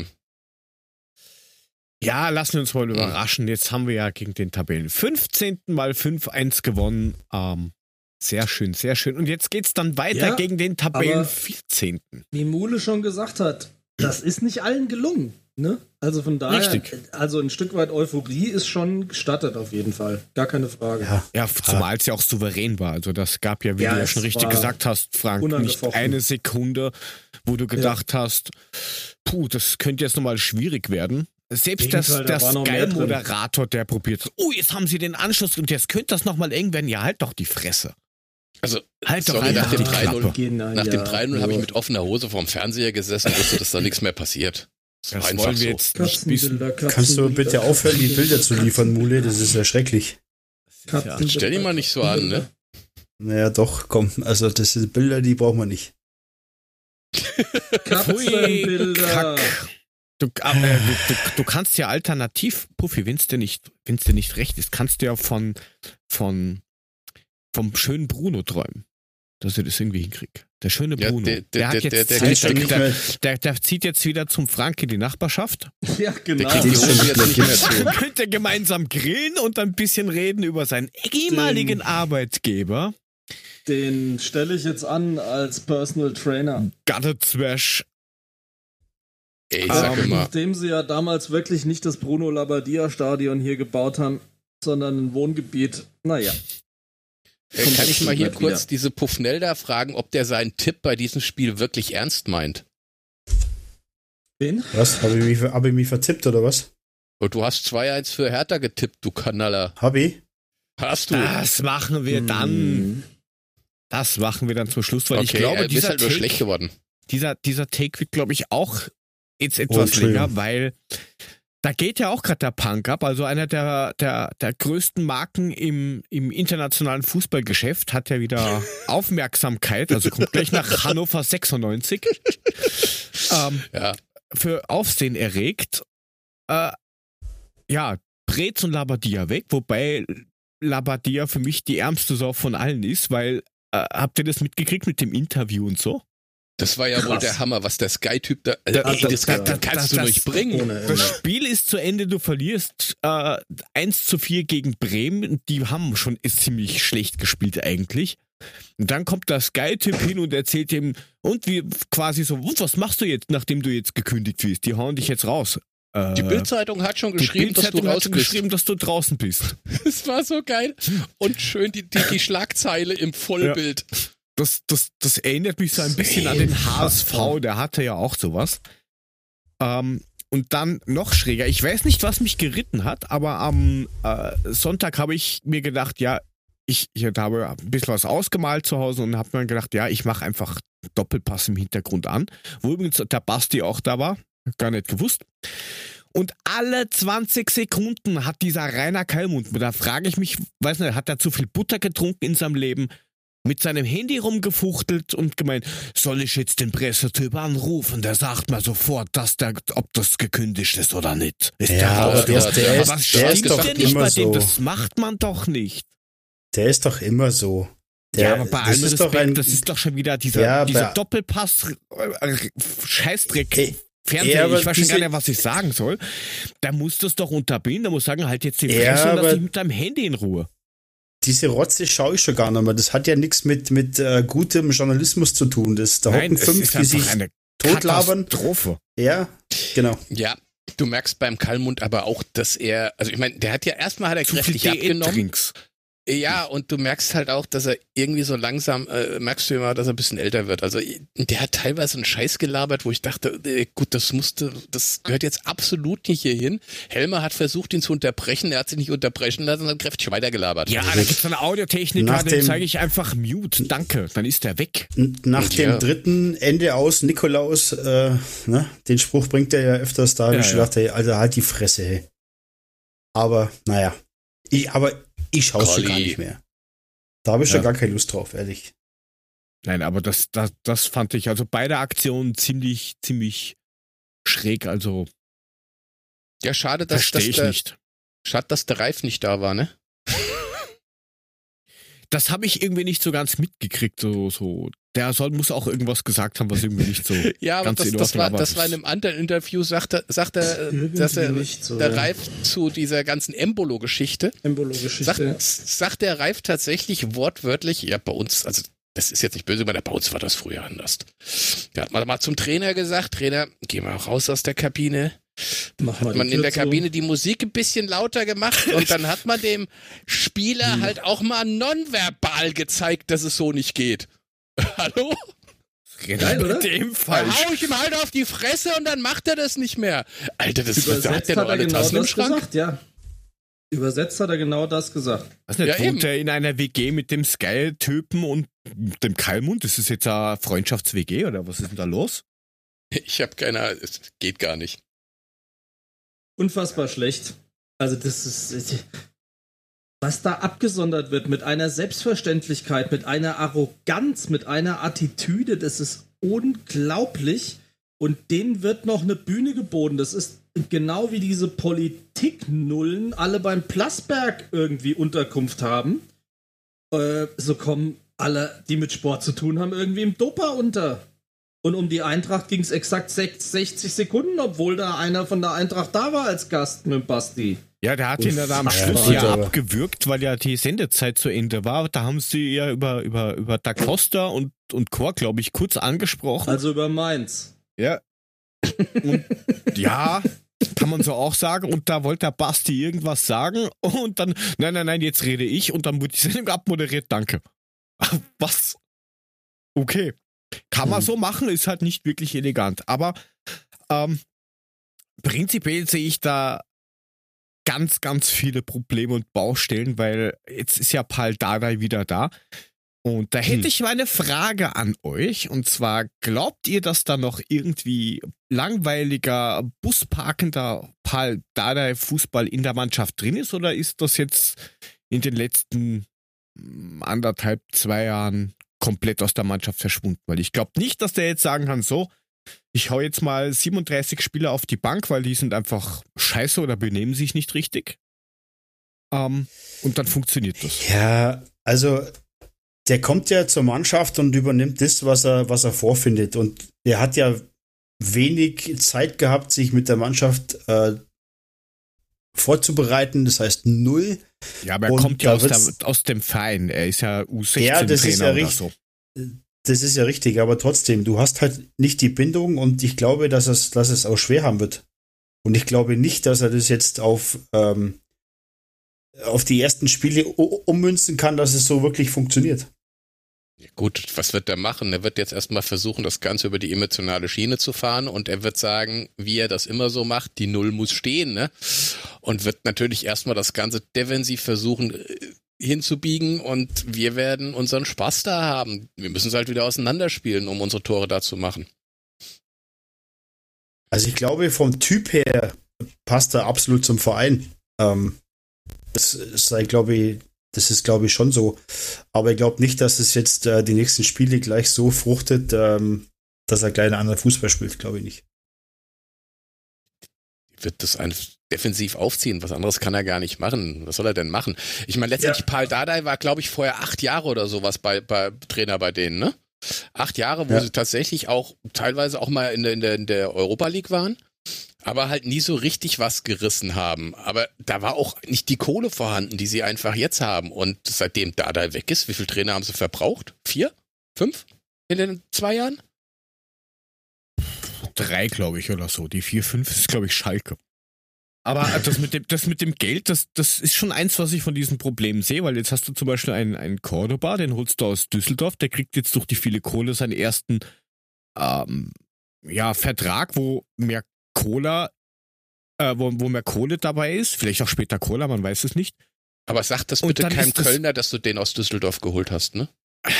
Ja, lassen wir uns mal überraschen. Jetzt haben wir ja gegen den Tabellen fünfzehnten mal fünf eins gewonnen. Ähm, sehr schön, sehr schön. Und jetzt geht's dann weiter Ja, gegen den Tabellen aber- vierzehnten Wie Mule schon gesagt hat, das ist nicht allen gelungen. Ne? Also von daher, Richtig. also ein Stück weit Euphorie ist schon gestattet auf jeden Fall. Gar keine Frage. Ja. Ja, zumal es ja auch souverän war. Also das gab ja, wie Ja, du ja es schon richtig war gesagt hast, Frank, nicht unangefochten. eine Sekunde, wo du gedacht hast, puh, das könnte jetzt nochmal schwierig werden. Selbst das, Gegenteil, da der war noch mehr drin. Sky-Moderator, der probiert hat, oh, jetzt haben sie den Anschluss und jetzt könnte das nochmal eng werden. Ja, halt doch die Fresse. Also, Halt doch sorry, einfach nach dem die drei null Klappe. Genau, nach dem ja. drei null habe ich mit offener Hose vorm Fernseher gesessen und wusste, dass da nichts mehr passiert. Das, war Das einfach wollen wir so. jetzt nicht wissen. Katzenbilder, Katzenbilder. Kannst du bitte aufhören, die Bilder zu liefern, Mule? Das ist ja schrecklich. Katzenbilder. Stell dich mal nicht so an, ne? Naja, doch, komm. Also, das sind Bilder, die brauchen wir nicht. Pfui, Katzenbilder. Kack. Du, äh, du, du, du kannst ja alternativ, Puffi, wenn es dir nicht, wenn's dir nicht recht ist, kannst du ja von, von, vom schönen Bruno träumen. Dass ich das irgendwie hinkriege. Der schöne Ja, Bruno. der- Der, der- hat der- jetzt der- der Zeit, kriegt der, schon der, nicht der, der zieht jetzt wieder zum Frank in die Nachbarschaft. Ja, Der genau. kriegt die ist schon Hose jetzt nicht mehr zu. Dann könnt ihr gemeinsam grillen und ein bisschen reden über seinen ehemaligen Arbeitgeber. Den stelle ich jetzt an als Personal Trainer. Gattezwersch. Ey, ich sag Ähm, immer, Nachdem sie ja damals wirklich nicht das Bruno Labbadia Stadion hier gebaut haben, sondern ein Wohngebiet. Naja. äh, kann ich mal hier Wieder. kurz diese Puffnelda fragen, ob der seinen Tipp bei diesem Spiel wirklich ernst meint? Wen? Was? Habe ich, mich, hab ich mich vertippt oder was? Und du hast zwei eins für Hertha getippt, du Kanaller. Hab ich? Hast du? Das machen wir dann. Hm. Das machen wir dann zum Schluss, weil okay, ich glaube, er ist dieser halt nur Take, schlecht geworden. dieser, dieser Take wird, glaube ich, auch jetzt Oh, etwas Entschuldigung. länger, weil da geht ja auch gerade der Punk ab. Also einer der, der, der größten Marken im, im internationalen Fußballgeschäft hat ja wieder Aufmerksamkeit, also kommt gleich nach Hannover sechsundneunzig, ähm, Ja. für Aufsehen erregt. Äh, ja, Preetz und Labbadia weg, wobei Labbadia für mich die ärmste Sau von allen ist, weil äh, habt ihr das mitgekriegt mit dem Interview und so? Das war ja wohl Krass. der Hammer, was der Sky-Typ da. Also, Da- ey, das- das, das- kann- das das- kannst du das- nicht bringen. Ohne Das Ende. Spiel ist zu Ende, du verlierst äh, eins zu vier gegen Bremen. Die haben schon ist ziemlich schlecht gespielt eigentlich. Und dann kommt der Sky-Typ hin und erzählt ihm, und wie quasi so, und was machst du jetzt, nachdem du jetzt gekündigt wirst? Die hauen dich jetzt raus. Äh, Die Bildzeitung hat schon geschrieben, dass du raus raus hat bist. geschrieben, dass du draußen bist. Das war so geil. Und schön die, die, die Schlagzeile im Vollbild. Ja. Das, das, das erinnert mich so ein bisschen an den H S V, der hatte ja auch sowas. Ähm, und dann noch schräger, ich weiß nicht, was mich geritten hat, aber am äh, Sonntag habe ich mir gedacht, ja, ich, ich habe ein bisschen was ausgemalt zu Hause und habe mir gedacht, ja, ich mache einfach Doppelpass im Hintergrund an, wo übrigens der Basti auch da war, gar nicht gewusst. Und alle zwanzig Sekunden hat dieser Rainer Kallmund, da frage ich mich, weiß nicht, hat er zu viel Butter getrunken in seinem Leben, mit seinem Handy rumgefuchtelt und gemeint, soll ich jetzt den Pressetyp anrufen? Der sagt mir sofort, dass der, ob das gekündigt ist oder nicht. Ist ja, der aber der, raus? der, aber ist, der ist doch denn nicht immer bei so. dem? Das macht man doch nicht. Der ist doch immer so. Der, ja, aber bei allem ist Respekt, doch ein, das ist doch schon wieder dieser, ja, dieser Doppelpass äh, Scheißdreck. Ey, Fernsehen, ja, ich weiß schon diese, gar nicht, was ich sagen soll. Der muss das doch unterbinden, der muss sagen, halt jetzt die Fresse ja, und lass dich mit deinem Handy in Ruhe. Diese Rotze schaue ich schon gar nicht mehr. Das hat ja nichts mit, mit äh, gutem Journalismus zu tun. Das, da Nein, hocken fünf, die sich eine totlabern. Katastrophe. Ja, genau. Ja, du merkst beim Kallmund aber auch, dass er, also ich meine, der hat ja erstmal hat er Zu kräftig viel abgenommen. Drinks. Ja, und du merkst halt auch, dass er irgendwie so langsam, äh, merkst du immer, dass er ein bisschen älter wird. Also der hat teilweise einen Scheiß gelabert, wo ich dachte, äh, gut, das musste, das gehört jetzt absolut nicht hierhin. Helmer hat versucht, ihn zu unterbrechen, er hat sich nicht unterbrechen lassen und hat kräftig weitergelabert. Ja, da gibt's eine Audiotechnik, den zeige ich einfach Mute. Danke, dann ist der weg. Nach dem ja. dritten Ende aus Nikolaus, äh, ne, den Spruch bringt er ja öfters da, ja, ich ja. dachte, hey, Alter, halt die Fresse, hey. Aber, naja. Ich, aber ich schaue schon gar nicht mehr. Da habe ich schon Ja. gar keine Lust drauf, ehrlich. Nein, aber das, das, das fand ich, also beide Aktionen ziemlich, ziemlich schräg, also Ja, schade, dass, verstehe dass, ich der, nicht. schade, dass der Reif nicht da war, ne? Das habe ich irgendwie nicht so ganz mitgekriegt, so, so. Der soll, muss auch irgendwas gesagt haben, was irgendwie nicht so Ja, aber ganz das, in das, Ordnung, war, aber das war in einem anderen Interview, sagt er, sagt er äh, dass er nicht so, der ja. Reif zu dieser ganzen Embolo-Geschichte Embolo-Geschichte. Sagt, sagt der Reif tatsächlich wortwörtlich, ja, bei uns, also das ist jetzt nicht böse, aber bei uns war das früher anders. Der hat mal, mal zum Trainer gesagt, Trainer, geh mal raus aus der Kabine. Mach mal Hat die man in Tür der zu. Kabine die Musik ein bisschen lauter gemacht und dann hat man dem Spieler halt auch mal nonverbal gezeigt, dass es so nicht geht. Hallo? Geil, oder? Mit dem Da falsch. hau ich ihm halt auf die Fresse und dann macht er das nicht mehr. Alter, das, das Übersetzt hat der hat doch er alle genau Tassen im das Schrank. gesagt, ja. Übersetzt hat er genau das gesagt. Was nicht, Ja, wohnt eben. er in einer W G mit dem Sky-Typen und dem Kallmund? Das ist jetzt eine Freundschafts-W G oder was ist denn da los? Ich habe keine Ahnung, es geht gar nicht. Unfassbar schlecht. Also das ist, was da abgesondert wird mit einer Selbstverständlichkeit, mit einer Arroganz, mit einer Attitüde, das ist unglaublich. Und denen wird noch eine Bühne geboten. Das ist genau wie diese Politik-Nullen alle beim Plasberg irgendwie Unterkunft haben. Äh, so kommen alle, die mit Sport zu tun haben, irgendwie im Dopa unter. Und um die Eintracht ging es exakt sechzig Sekunden, obwohl da einer von der Eintracht da war als Gast mit dem Basti. Ja, der hat ihn ja da am Unfassbar. Schluss ja Ja, aber- abgewürgt, weil ja die Sendezeit zu Ende war. Da haben sie ja über, über, über Da Costa und, und Chor, glaube ich, kurz angesprochen. Also über Mainz. Ja. Und, ja, kann man so auch sagen. Und da wollte der Basti irgendwas sagen. Und dann, nein, nein, nein, jetzt rede ich. Und dann wurde die Sendung abmoderiert. Danke. Was? Okay. Kann man Mhm. so machen, ist halt nicht wirklich elegant. Aber ähm, prinzipiell sehe ich da ganz, ganz viele Probleme und Baustellen, weil jetzt ist ja Paul Dardai wieder da. Und da hätte Hm. ich mal eine Frage an euch. Und zwar, glaubt ihr, dass da noch irgendwie langweiliger, busparkender Paul Dardai Fußball in der Mannschaft drin ist? Oder ist das jetzt in den letzten mm, anderthalb, zwei Jahren komplett aus der Mannschaft verschwunden? Weil ich glaube nicht, dass der jetzt sagen kann, so, ich hau jetzt mal siebenunddreißig Spieler auf die Bank, weil die sind einfach scheiße oder benehmen sich nicht richtig. Ähm, und dann funktioniert das. Ja, also der kommt ja zur Mannschaft und übernimmt das, was er, was er vorfindet. Und er hat ja wenig Zeit gehabt, sich mit der Mannschaft äh, vorzubereiten. Das heißt null. Ja, aber er Und kommt ja da aus, der, wird's- aus dem Verein. Er ist ja U sechzehn Ja, das ist Trainer ja oder richtig. so. Das ist ja richtig, aber trotzdem, du hast halt nicht die Bindung und ich glaube, dass es, dass es auch schwer haben wird. Und ich glaube nicht, dass er das jetzt auf, ähm, auf die ersten Spiele ummünzen kann, dass es so wirklich funktioniert. Ja, gut, was wird er machen? Er wird jetzt erstmal versuchen, das Ganze über die emotionale Schiene zu fahren und er wird sagen, wie er das immer so macht, die Null muss stehen, ne? Und wird natürlich erstmal das Ganze defensiv versuchen hinzubiegen und wir werden unseren Spaß da haben. Wir müssen es halt wieder auseinanderspielen, um unsere Tore da zu machen. Also ich glaube, vom Typ her passt er absolut zum Verein. Ähm, das ist, glaube ich, das ist, glaube ich, schon so. Aber ich glaube nicht, dass es jetzt äh, die nächsten Spiele gleich so fruchtet, ähm, dass er gleich einen anderen Fußball spielt, glaube ich nicht. Wird das einfach defensiv aufziehen. Was anderes kann er gar nicht machen. Was soll er denn machen? Ich meine, letztendlich, ja. Paul Dardai war, glaube ich, vorher acht Jahre oder sowas bei, bei Trainer bei denen, ne? Acht Jahre, wo ja. sie tatsächlich auch teilweise auch mal in der, in der, in der Europa League waren, aber halt nie so richtig was gerissen haben. Aber da war auch nicht die Kohle vorhanden, die sie einfach jetzt haben. Und seitdem Dardai weg ist, wie viele Trainer haben sie verbraucht? Vier? Fünf? In den zwei Jahren? Drei, glaube ich, oder so. Die vier, fünf ist, glaube ich, Schalke. Aber das mit dem, das mit dem Geld, das, das ist schon eins, was ich von diesen Problemen sehe, weil jetzt hast du zum Beispiel einen, einen Cordoba, den holst du aus Düsseldorf, der kriegt jetzt durch die viele Kohle seinen ersten ähm, ja, Vertrag, wo mehr Cola, äh, wo, wo mehr Kohle dabei ist, vielleicht auch später Cola, man weiß es nicht. Aber sag das bitte keinem Kölner, dass du den aus Düsseldorf geholt hast, ne?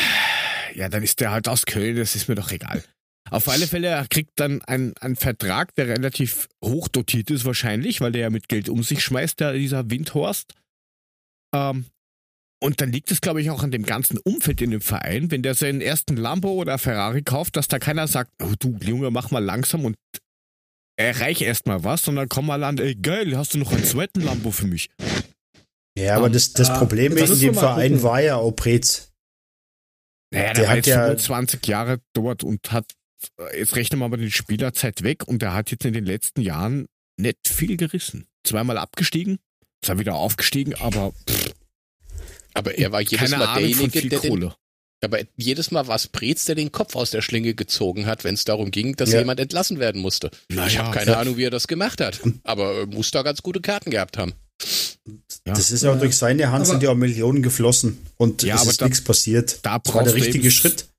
Ja, dann ist der halt aus Köln, das ist mir doch egal. Auf alle Fälle, er kriegt dann einen, einen Vertrag, der relativ hoch dotiert ist wahrscheinlich, weil der ja mit Geld um sich schmeißt, der, dieser Windhorst. Ähm, und dann liegt es, glaube ich, auch an dem ganzen Umfeld in dem Verein, wenn der seinen ersten Lambo oder Ferrari kauft, dass da keiner sagt, oh du Junge, mach mal langsam und erreich erst mal was, sondern komm mal an, ey geil, hast du noch einen zweiten Lambo für mich? Ja, aber um, das, das ah, Problem das in dem Verein gucken. war ja auch Preetz. Naja, der, der war jetzt ja fünfundzwanzig Jahre dort und hat jetzt rechnen wir mal die Spielerzeit weg und der hat jetzt in den letzten Jahren nicht viel gerissen. Zweimal abgestiegen, zwar wieder aufgestiegen, aber pff, aber er war jedes Mal derjenige, der den, aber jedes Mal war es Preetz, der den Kopf aus der Schlinge gezogen hat, wenn es darum ging, dass ja. jemand entlassen werden musste. Naja, ich habe keine ja. Ahnung, wie er das gemacht hat, aber er muss da ganz gute Karten gehabt haben. Ja. Das ist ja auch durch seine Hand aber, sind ja auch Millionen geflossen und ja, es ist nichts passiert. Da das war der richtige Schritt.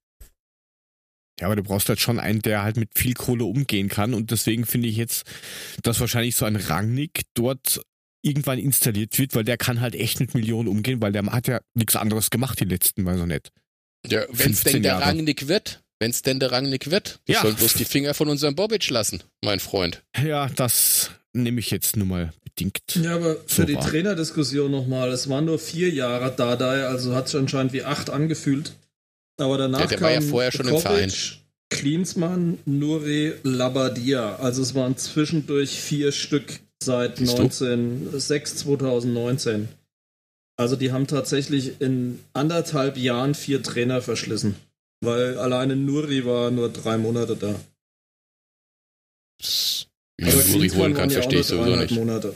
Ja, aber du brauchst halt schon einen, der halt mit viel Kohle umgehen kann und deswegen finde ich jetzt, dass wahrscheinlich so ein Rangnick dort irgendwann installiert wird, weil der kann halt echt mit Millionen umgehen, weil der hat ja nichts anderes gemacht die letzten Mal so nicht. Ja, wenn es denn der Jahre. Rangnick wird, wenn es denn der Rangnick wird, du ja. sollst bloß die Finger von unserem Bobic lassen, mein Freund. Ja, das nehme ich jetzt nur mal bedingt. Ja, aber für so die war. Trainerdiskussion nochmal, es waren nur vier Jahre Dardai, also hat es anscheinend wie acht angefühlt. Aber danach ja, der war ja vorher schon Kovic, im Verein. Klinsmann, Nuri, Labbadia. Also es waren zwischendurch vier Stück seit neunzehn-sechs zweitausendneunzehn. Also die haben tatsächlich in anderthalb Jahren vier Trainer verschlissen. Weil alleine Nuri war nur drei Monate da. Wie man Nuri holen kann, verstehe ich sowieso nicht. Monate.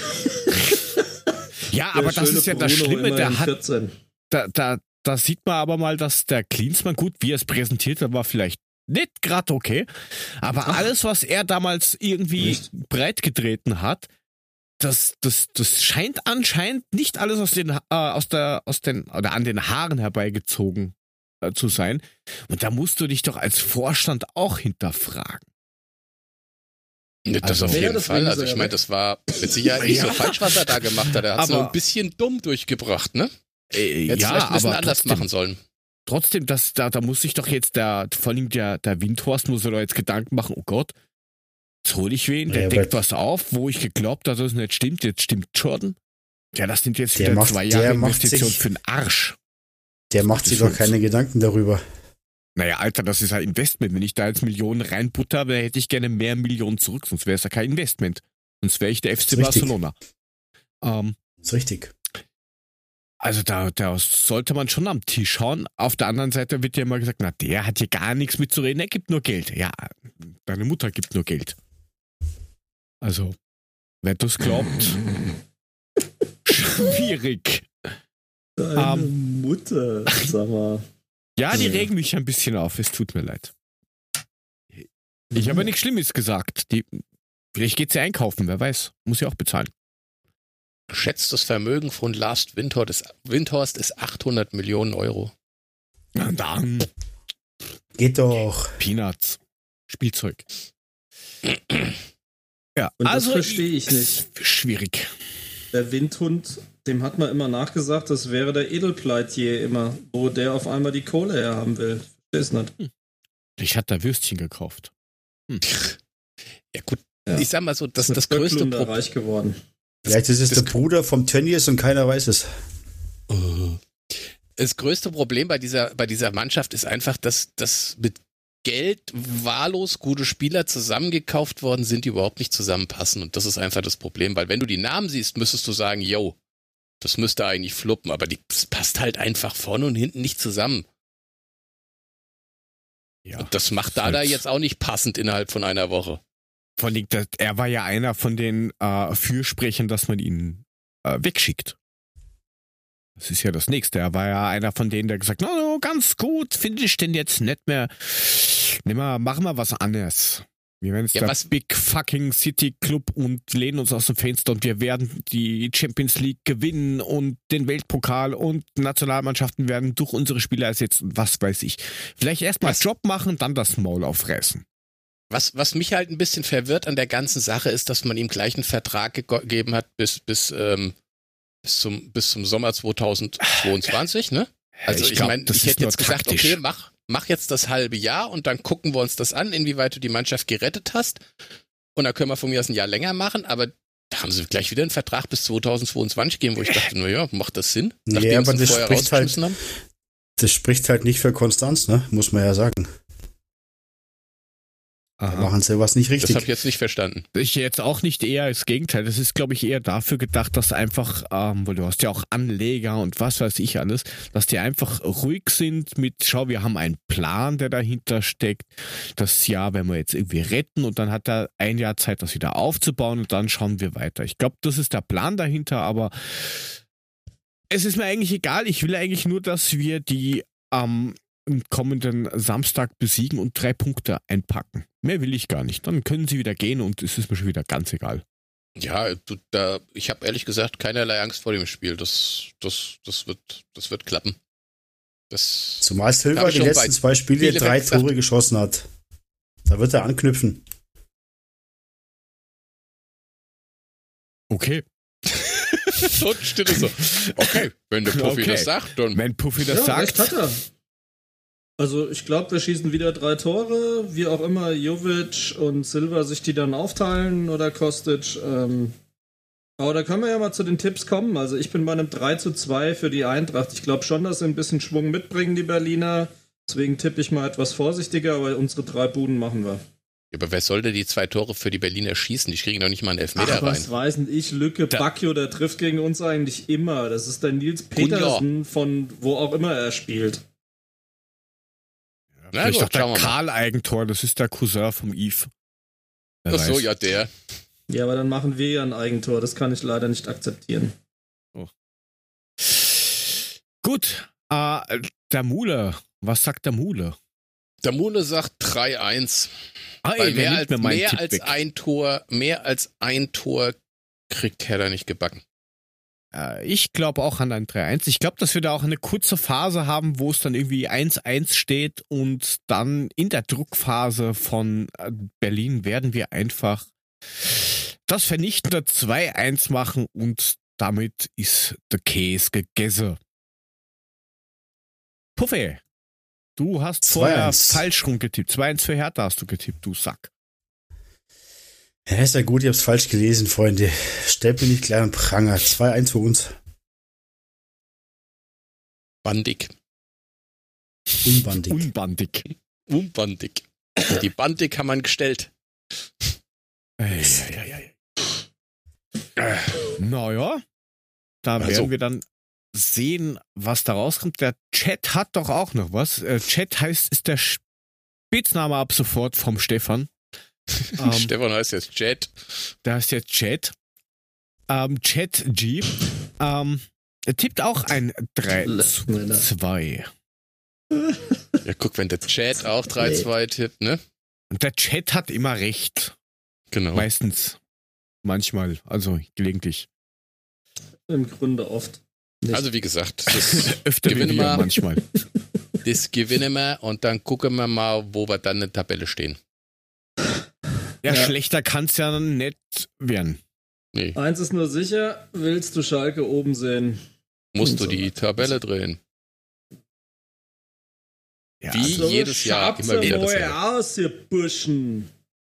Ja, aber das ist ja das Schlimme. Der hat, da, da, da sieht man aber mal, dass der Klinsmann, gut, wie er es präsentiert hat, war vielleicht nicht gerade okay, aber Ach. alles, was er damals irgendwie nicht breitgetreten hat, das, das, das scheint anscheinend nicht alles aus den, äh, aus der, aus den, oder an den Haaren herbeigezogen äh, zu sein. Und da musst du dich doch als Vorstand auch hinterfragen. Das also, auf jeden ja, Fall. Also ich meine, das war mit Sicherheit nicht ja. so falsch, was er da gemacht hat. Er hat es nur ein bisschen dumm durchgebracht, ne? Äh, Hätte ja, vielleicht ein bisschen aber anders trotzdem, machen sollen. Trotzdem, das, da, da muss sich doch jetzt der, vor allem der, der Windhorst muss sich da jetzt Gedanken machen, oh Gott, jetzt hole ich wen, der ja, deckt was auf, wo ich geglaubt habe, dass es nicht stimmt, jetzt stimmt Jordan. Ja, das sind jetzt wieder macht, zwei Jahre Investition sich, für den Arsch. Der macht sich doch keine Gedanken darüber. Naja, Alter, das ist ein Investment. Wenn ich da jetzt Millionen reinbutter, dann hätte ich gerne mehr Millionen zurück, sonst wäre es ja kein Investment. Sonst wäre ich der F C Barcelona. Ähm, das ist richtig. Also da, da sollte man schon am Tisch schauen. Auf der anderen Seite wird ja immer gesagt, na, der hat hier gar nichts mitzureden, er gibt nur Geld. Ja, deine Mutter gibt nur Geld. Also, wer das glaubt, schwierig. Deine um, Mutter, sag mal. Ja, die regen mich ein bisschen auf, es tut mir leid. Ich habe ja nichts Schlimmes gesagt. Die, Vielleicht geht sie einkaufen, wer weiß. Muss sie auch bezahlen. Geschätztes Vermögen von Lars Windhorst ist, Windhorst ist achthundert Millionen Euro. Na dann. Geht doch. Peanuts. Spielzeug. Ja, Und also das verstehe ich nicht. Schwierig. Der Windhund, dem hat man immer nachgesagt, das wäre der Edelpleitier immer, wo der auf einmal die Kohle herhaben will. Ich verstehe es nicht. Ich hatte da Würstchen gekauft. Hm. Ja gut, Ja. ich sag mal so, das, Mit das größte Böcklunder Problem. reich geworden. Vielleicht ist es das- der Bruder vom Tönnies und keiner weiß es. Das größte Problem bei dieser, bei dieser Mannschaft ist einfach, dass, dass mit Geld wahllos gute Spieler zusammengekauft worden sind, die überhaupt nicht zusammenpassen. Und das ist einfach das Problem, weil wenn du die Namen siehst, müsstest du sagen, yo, das müsste eigentlich fluppen, aber die, das passt halt einfach vorne und hinten nicht zusammen. Ja, Und das macht ist Dada halt- jetzt auch nicht passend innerhalb von einer Woche. Vor allem, das- er war ja einer von den äh, Fürsprechern, dass man ihn äh, wegschickt. Das ist ja das Nächste. Er war ja einer von denen, der gesagt hat, no, no, ganz gut, finde ich denn jetzt nicht mehr. Nimm mal, machen wir was anderes. Wir werden jetzt Ja, der was- Big Fucking City Club und lehnen uns aus dem Fenster und wir werden die Champions League gewinnen und den Weltpokal und Nationalmannschaften werden durch unsere Spieler ersetzt und was weiß ich. Vielleicht erstmal Was- Job machen, dann das Maul aufreißen. Was, was mich halt ein bisschen verwirrt an der ganzen Sache ist, dass man ihm gleich einen Vertrag ge- gegeben hat bis, bis, ähm, bis, zum, bis zum Sommer zweitausendzweiundzwanzig, ne? Also ich, glaub, meine, das ich ist hätte nur jetzt gesagt, taktisch. okay, mach, mach jetzt das halbe Jahr und dann gucken wir uns das an, inwieweit du die Mannschaft gerettet hast. Und dann können wir von mir aus ein Jahr länger machen, aber da haben sie gleich wieder einen Vertrag bis zweitausendzweiundzwanzig gegeben, wo ich dachte, naja, macht das Sinn? Nee, Nachdem aber sie ihn das vorher spricht halt- rausgeschmissen haben? Das spricht halt nicht für Konstanz, ne? Muss man ja sagen. Da Aha. machen sie was nicht Das habe richtig. ich jetzt nicht verstanden. Ich jetzt auch nicht eher das Gegenteil. Das ist, glaube ich, eher dafür gedacht, dass einfach, ähm, weil du hast ja auch Anleger und was weiß ich alles, dass die einfach ruhig sind mit, schau, wir haben einen Plan, der dahinter steckt. Das Jahr werden wir jetzt irgendwie retten und dann hat er ein Jahr Zeit, das wieder aufzubauen und dann schauen wir weiter. Ich glaube, das ist der Plan dahinter, aber es ist mir eigentlich egal. Ich will eigentlich nur, dass wir die am kommenden Samstag besiegen und drei Punkte einpacken. Mehr will ich gar nicht. Dann können sie wieder gehen und es ist mir schon wieder ganz egal. Ja, du, da, ich habe ehrlich gesagt keinerlei Angst vor dem Spiel. Das, das, das, wird, das wird klappen. Das, Zumal Silva Hab ich die schon letzten bei zwei Spiele Bielefeld drei gesagt. Tore geschossen hat. Da wird er anknüpfen. Okay. und Stille so. Okay, wenn der Profi Okay. das sagt, dann. Wenn Puffy das Ja, sagt, recht hat er. Also ich glaube, wir schießen wieder drei Tore, wie auch immer Jovic und Silva sich die dann aufteilen oder Kostic. Ähm. Aber da können wir ja mal zu den Tipps kommen. Also ich bin bei einem drei zu zwei für die Eintracht. Ich glaube schon, dass sie ein bisschen Schwung mitbringen, die Berliner. Deswegen tippe ich mal etwas vorsichtiger, aber unsere drei Buden machen wir. Aber wer soll denn die zwei Tore für die Berliner schießen? Die kriegen doch nicht mal einen Elfmeter Ach, rein. was weiß denn ich, Lücke, Da- Bacchio, der trifft gegen uns eigentlich immer. Das ist der Nils Petersen von wo auch immer er spielt. Na vielleicht gut, auch der schauen wir mal. Karl-Eigentor, das ist der Cousin vom Yves. Wer Ach so, weiß. ja, der. Ja, aber dann machen wir ja ein Eigentor. Das kann ich leider nicht akzeptieren. Gut, äh, der Mule. Was sagt der Mule? Der Mule sagt drei eins. Ah, Weil ey, der mehr, nimmt als, mir meinen mehr Tipp als weg. ein Tor, mehr als ein Tor kriegt Hertha nicht gebacken. Äh, Ich glaube auch an ein drei eins. Ich glaube, dass wir da auch eine kurze Phase haben, wo es dann irgendwie eins eins steht und dann in der Druckphase von äh, Berlin werden wir einfach das vernichtende zwei eins machen und damit ist der Käse gegessen. Puffy, du hast vorher zwei eins. falsch rumgetippt. zwei eins für Hertha hast du getippt, du Sack. Ja, ist ja gut, ich hab's falsch gelesen, Freunde. Stellt mir nicht gleich am Pranger. zwei eins für uns. Bandig. Unbandig. Unbandig. Unbandig. Die Bandig haben wir gestellt. Ei, ei, ei, ei. Äh, Naja, da Also. werden wir dann sehen, was da rauskommt. Der Chat hat doch auch noch was. Äh, Chat heißt, ist der Spitzname ab sofort vom Stefan. ähm, Stefan heißt jetzt Jet. der heißt jetzt Chat. Ähm, Chat G. Ähm, er tippt auch ein drei zu zwei. Ja, guck, wenn der Chat auch drei zwei tippt, ne? Und der Chat hat immer recht. Genau. Meistens. Manchmal. Also gelegentlich. Im Grunde oft. Nicht. Also wie gesagt, das Öfter gewinnen weniger wir, manchmal. das gewinnen wir und dann gucken wir mal, wo wir dann in der Tabelle stehen. Ja, Ja. schlechter kann es ja nicht werden. Nee, Eins ist nur sicher, willst du Schalke oben sehen? musst du so. die Tabelle drehen. Ja, Wie also, jedes Jahr immer wieder neu dasselbe. aus, ihr Burschen.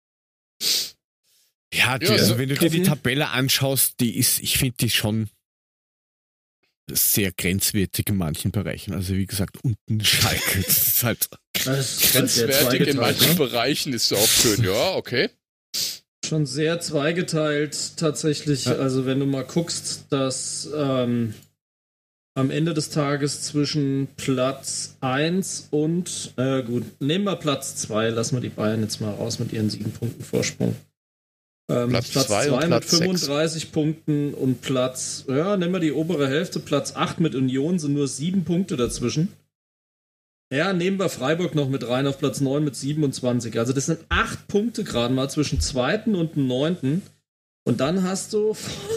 ja, die, Ja, also so- wenn du dir die kaufen. Tabelle anschaust, die ist, ich finde die schon sehr grenzwertig in manchen Bereichen. Also wie gesagt, unten Schalke. Das ist halt. Das ist Grenzwertig in zweigeteilt, manchen ne? Bereichen ist auch schön. Ja, okay. Schon sehr zweigeteilt tatsächlich. Ja. Also wenn du mal guckst, dass ähm, am Ende des Tages zwischen Platz eins und, äh, gut, nehmen wir Platz zwei, lassen wir die Bayern jetzt mal raus mit ihren sieben Punkten Vorsprung. Ähm, Platz Platz zwei und zwei mit Platz sechs. fünfunddreißig Punkten und Platz, ja, nehmen wir die obere Hälfte, Platz acht mit Union sind nur sieben Punkte dazwischen. Ja, nehmen wir Freiburg noch mit rein auf Platz neun mit siebenundzwanzig. Also das sind acht Punkte gerade mal zwischen zweiten und neunten. Und dann hast du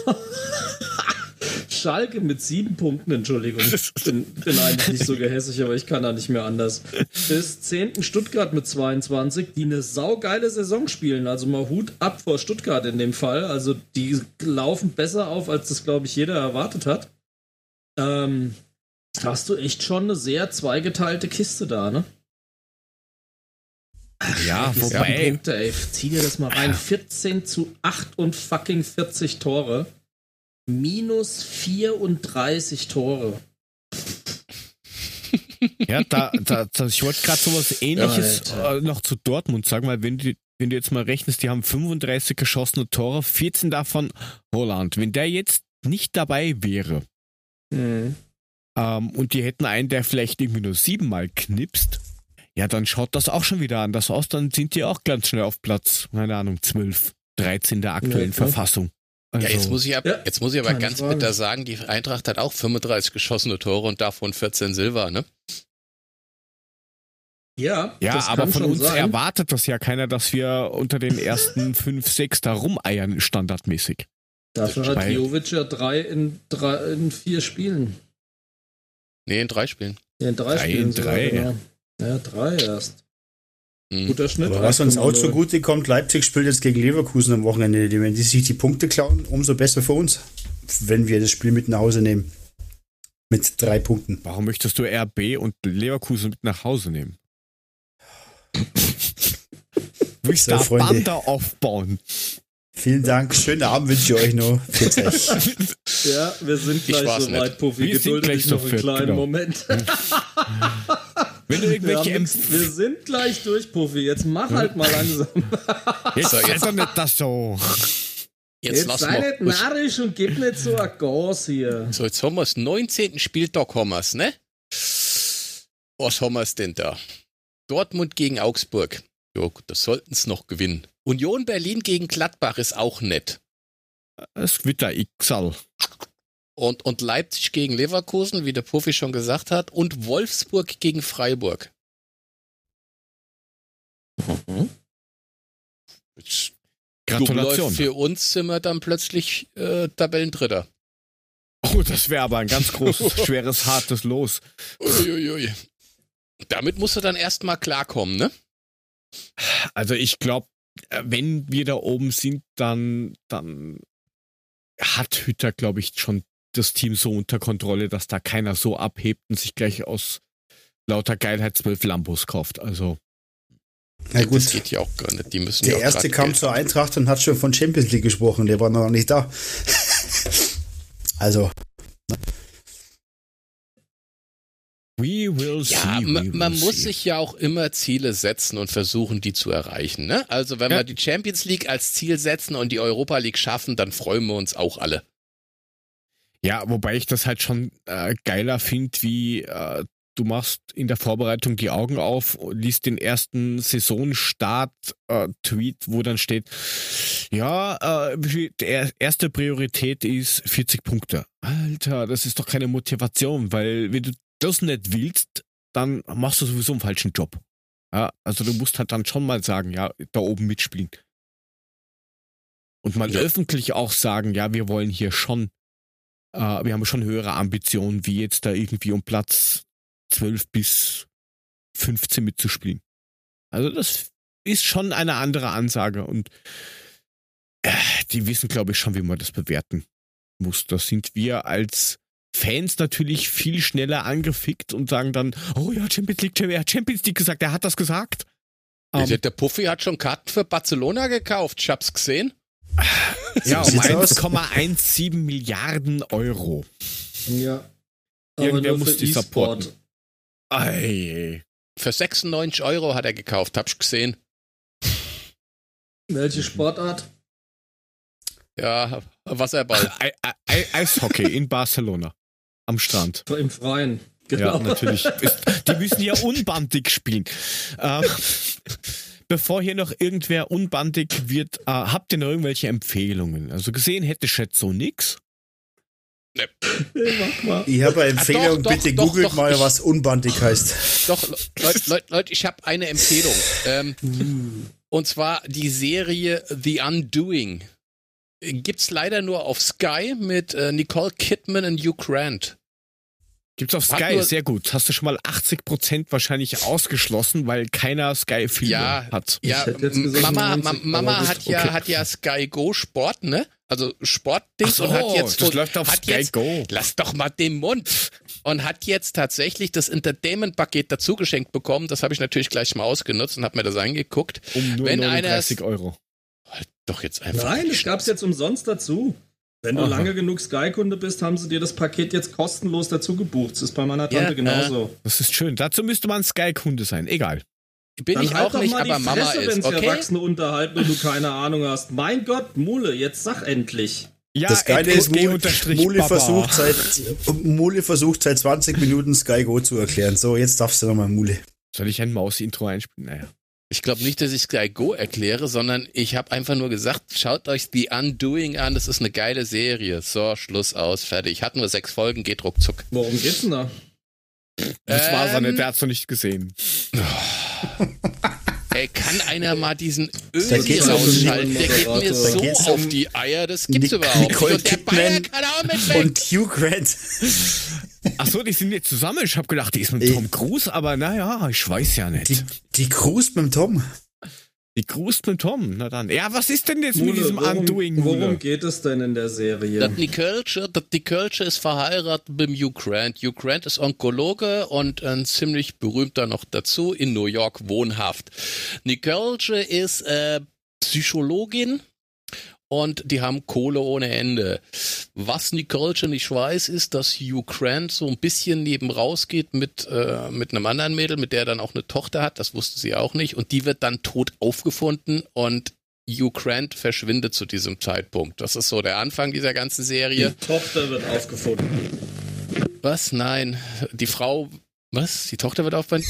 Schalke mit sieben Punkten, Entschuldigung. Ich bin, bin eigentlich nicht so gehässig, aber ich kann da nicht mehr anders. Bis zehnten Stuttgart mit zweiundzwanzig, die eine saugeile Saison spielen. Also mal Hut ab vor Stuttgart in dem Fall. Also die laufen besser auf, als das, glaube ich, jeder erwartet hat. Ähm, hast du echt schon eine sehr zweigeteilte Kiste da, ne? Ja, Sieben wobei. Punkte, ey. Zieh dir das mal rein. vierzehn zu achtundvierzig Tore. Minus vierunddreißig Tore. Ja, da, da, da ich wollte gerade sowas ähnliches Alter. äh, noch zu Dortmund sagen, weil wenn du, wenn du jetzt mal rechnest, die haben fünfunddreißig geschossene Tore, vierzehn davon Holland. Wenn der jetzt nicht dabei wäre, Mhm. ähm, und die hätten einen, der vielleicht irgendwie nur siebenmal knipst, ja, dann schaut das auch schon wieder anders aus, dann sind die auch ganz schnell auf Platz, keine Ahnung, zwölf, dreizehn der aktuellen Ja, klar. Verfassung. Also, Ja, jetzt muss ich, ab, Ja, jetzt muss ich aber keine ganz Frage. bitter sagen, die Eintracht hat auch fünfunddreißig geschossene Tore und davon vierzehn Silber, ne? Ja, ja, das aber kann von schon uns sein. erwartet das ja keiner, dass wir unter den ersten fünf, sechs da rumeiern, standardmäßig. Dafür hat Weil- Jovic ja drei in, drei in vier Spielen. Nee, in drei Spielen. Ja, in drei, Drei Spielen. in sogar, drei. genau. Ja, drei erst. Hm. Guter Schnitt. Aber was uns auch acht Komma null. zugute kommt, Leipzig spielt jetzt gegen Leverkusen am Wochenende. Wenn die sich die Punkte klauen, umso besser für uns, wenn wir das Spiel mit nach Hause nehmen. Mit drei Punkten. Warum möchtest du R B und Leverkusen mit nach Hause nehmen? Willst So, da Freunde. Bande aufbauen? Vielen Dank, schönen Abend wünsche ich euch noch. Pfiat euch. Ja, wir sind gleich war's so weit, nicht. Puffy. Wir sind Gedulde gleich dich so noch einen fit, kleinen genau. Moment. Wenn du Wir, irgendwelche haben nix, Empf- wir sind gleich durch, Puffy. Jetzt mach halt mal langsam. Jetzt So, sei jetzt- doch nicht das so. Jetzt, Jetzt lass sei mal. nicht narrisch und gib nicht so ein Gas hier. So, jetzt haben wir es. neunzehnten Spieltag haben wir's, ne? Was haben wir's denn da? Dortmund gegen Augsburg. Ja, gut, das sollten es noch gewinnen. Union Berlin gegen Gladbach ist auch nett. Es wird der Xal. Und, und Leipzig gegen Leverkusen, wie der Profi schon gesagt hat. Und Wolfsburg gegen Freiburg. Jetzt Gratulation. läuft für uns sind wir dann plötzlich äh, Tabellendritter. Oh, das wäre aber ein ganz großes, schweres, hartes Los. Uiuiui. Damit musst du dann erstmal klarkommen, ne? Also ich glaube, wenn wir da oben sind, dann, dann hat Hütter, glaube ich, schon das Team so unter Kontrolle, dass da keiner so abhebt und sich gleich aus lauter Geilheit zwölf Lambos kauft. Also Na Das gut, geht ja auch gar nicht. Die müssen ja der auch erste grad kam Geld zur haben. Eintracht und hat schon von Champions League gesprochen. Der war noch nicht da. Also, we will see. Ja, we man, will man muss see. sich ja auch immer Ziele setzen und versuchen, die zu erreichen. Ne? Also wenn Ja. wir die Champions League als Ziel setzen und die Europa League schaffen, dann freuen wir uns auch alle. Ja, wobei ich das halt schon äh, geiler finde, wie äh, du machst in der Vorbereitung die Augen auf, liest den ersten Saisonstart-Tweet, wo dann steht, ja, äh, die er- erste Priorität ist vierzig Punkte. Alter, das ist doch keine Motivation, weil wenn du das nicht willst, dann machst du sowieso einen falschen Job. Ja, also du musst halt dann schon mal sagen, ja, da oben mitspielen. Und mal Ja. öffentlich auch sagen, ja, wir wollen hier schon, äh, wir haben schon höhere Ambitionen, wie jetzt da irgendwie um Platz zwölf bis fünfzehn mitzuspielen. Also das ist schon eine andere Ansage und äh, die wissen, glaube ich, schon, wie man das bewerten muss. Da sind wir als Fans natürlich viel schneller angefickt und sagen dann, oh ja, Champions League, er hat Champions League gesagt, er hat das gesagt. Der, Ähm, der Puffy hat schon Karten für Barcelona gekauft, ich hab's gesehen. ja, So um sieht's aus. eins Komma siebzehn Milliarden Euro. Ja. Aber Irgendwer nur muss für die E-Sport. supporten. Ei. Für sechsundneunzig Euro hat er gekauft, hab ich gesehen. Welche Sportart? Ja, Wasserball. Ei- Ei- Eishockey in Barcelona. Am Strand. Im Freien. Ja, Genau. natürlich. Ist, die müssen ja unbandig spielen. Ähm, bevor hier noch irgendwer unbandig wird, äh, habt ihr noch irgendwelche Empfehlungen? Also gesehen hätte ich jetzt so nix. Nee, mach mal. Ich habe eine Empfehlung, Ah, doch, bitte doch, googelt doch, mal, ich- was unbandig heißt. Doch, Leute, Leute, Leute, ich habe eine Empfehlung. Ähm, und zwar die Serie The Undoing. Gibt's leider nur auf Sky mit äh, Nicole Kidman und Hugh Grant. Gibt's auf Hat Sky, nur- sehr gut. Hast du schon mal achtzig Prozent wahrscheinlich ausgeschlossen, weil keiner Sky-Filme Ja, hat. Ja, hätte jetzt gesagt Mama, neunzig, Ma- Mama aber gut, hat ja okay. hat ja Sky Go Sport, ne? Also Ach Sportdings so, und hat jetzt das läuft auf hat Sky jetzt, Go. Lass doch mal den Mund. Und hat jetzt tatsächlich das Entertainment-Paket dazu geschenkt bekommen. Das habe ich natürlich gleich mal ausgenutzt und habe mir das angeguckt. Um nur Wenn einer neununddreißig Euro. Halt doch jetzt einfach. Nein, das gab's jetzt umsonst dazu. Wenn du Aha. lange genug Sky-Kunde bist, haben sie dir das Paket jetzt kostenlos dazu gebucht. Das ist bei meiner Tante Ja, genauso. Das ist schön. Dazu müsste man Sky-Kunde sein. Egal. Bin Dann ich halt auch doch nicht, mal aber die Mama Fresse, ist. wenn's Okay. Erwachsene unterhalten und du keine Ahnung hast. Mein Gott, Mule, jetzt sag endlich. Ja, Das Geile ist, Muli, unterstrich Muli, Baba. versucht seit, Muli versucht seit zwanzig Minuten Sky Go zu erklären. So, jetzt darfst du nochmal, Muli. Soll ich ein Maus-Intro einspielen? Naja. Ich glaube nicht, dass ich Sky Go erkläre, sondern ich habe einfach nur gesagt, schaut euch The Undoing an, das ist eine geile Serie. So, Schluss aus, fertig. Hat nur sechs Folgen, geht ruckzuck. Worum geht's denn da? Das war's Ähm, nicht, der hat's noch nicht gesehen. Ey, kann einer mal diesen Da Öl geht's hier um- ausschalten? Der geht mir Da so geht's auf um die Eier, das gibt's Nic- überhaupt Nicole nicht. Und der Kidman Bayer kann auch mit weg. Und Hugh Grant. Achso, die sind jetzt zusammen. Ich habe gedacht, die ist mit Ey. Tom Cruise, aber naja, ich weiß ja nicht. Die, Die, die Cruise mit dem Tom. Cruise mit Tom, na dann. Ja, was ist denn jetzt mit Mule, diesem worum, Undoing? worum Mule? geht es denn in der Serie? Das Nicole, das Nicole ist verheiratet mit dem Hugh Grant. Hugh Grant ist Onkologe und ein ziemlich berühmter noch dazu, in New York wohnhaft. Nicole ist äh, Psychologin und die haben Kohle ohne Ende. Was Nicole nicht weiß, ist, dass Hugh Grant so ein bisschen neben rausgeht mit, äh, mit einem anderen Mädel, mit der er dann auch eine Tochter hat. Das wusste sie auch nicht. Und die wird dann tot aufgefunden und Hugh Grant verschwindet zu diesem Zeitpunkt. Das ist so der Anfang dieser ganzen Serie. Die Tochter wird aufgefunden. Was? Nein. Die Frau. Was? Die Tochter wird aufgefunden?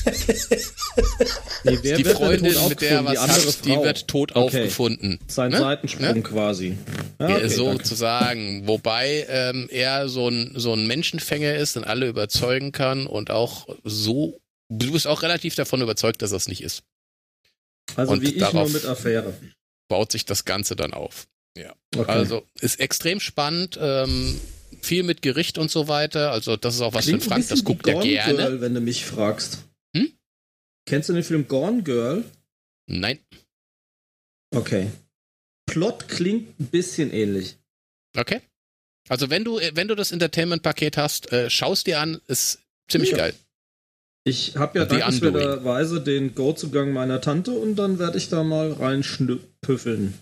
Nee, wer Die wird Freundin, denn tot mit der er aufgefunden? was Die andere hat, die Frau. wird tot Okay. aufgefunden. Sein Ne? Seitensprung Ne? quasi. Ja, Ja, okay, danke. sozusagen. Wobei ähm, er so ein, so ein Menschenfänger ist und alle überzeugen kann und auch so. Du bist auch relativ davon überzeugt, dass das nicht ist. Also und wie ich darauf- nur mit Affäre. Baut sich das Ganze dann auf. Okay. Also ist extrem spannend. Ähm, viel mit Gericht und so weiter. Also das ist auch was Klingt für ein Frank, das bisschen guckt wie er Gone gerne. Girl, wenn du mich fragst. Hm? Kennst du den Film Gone Girl? Nein. Okay. Plot klingt ein bisschen ähnlich. Okay. Also wenn du, wenn du das Entertainment-Paket hast, äh, schaust dir an, ist ziemlich Ja. geil. Ich habe ja The dankenswerterweise den Go-Zugang meiner Tante und dann werde ich da mal reinschnüffeln.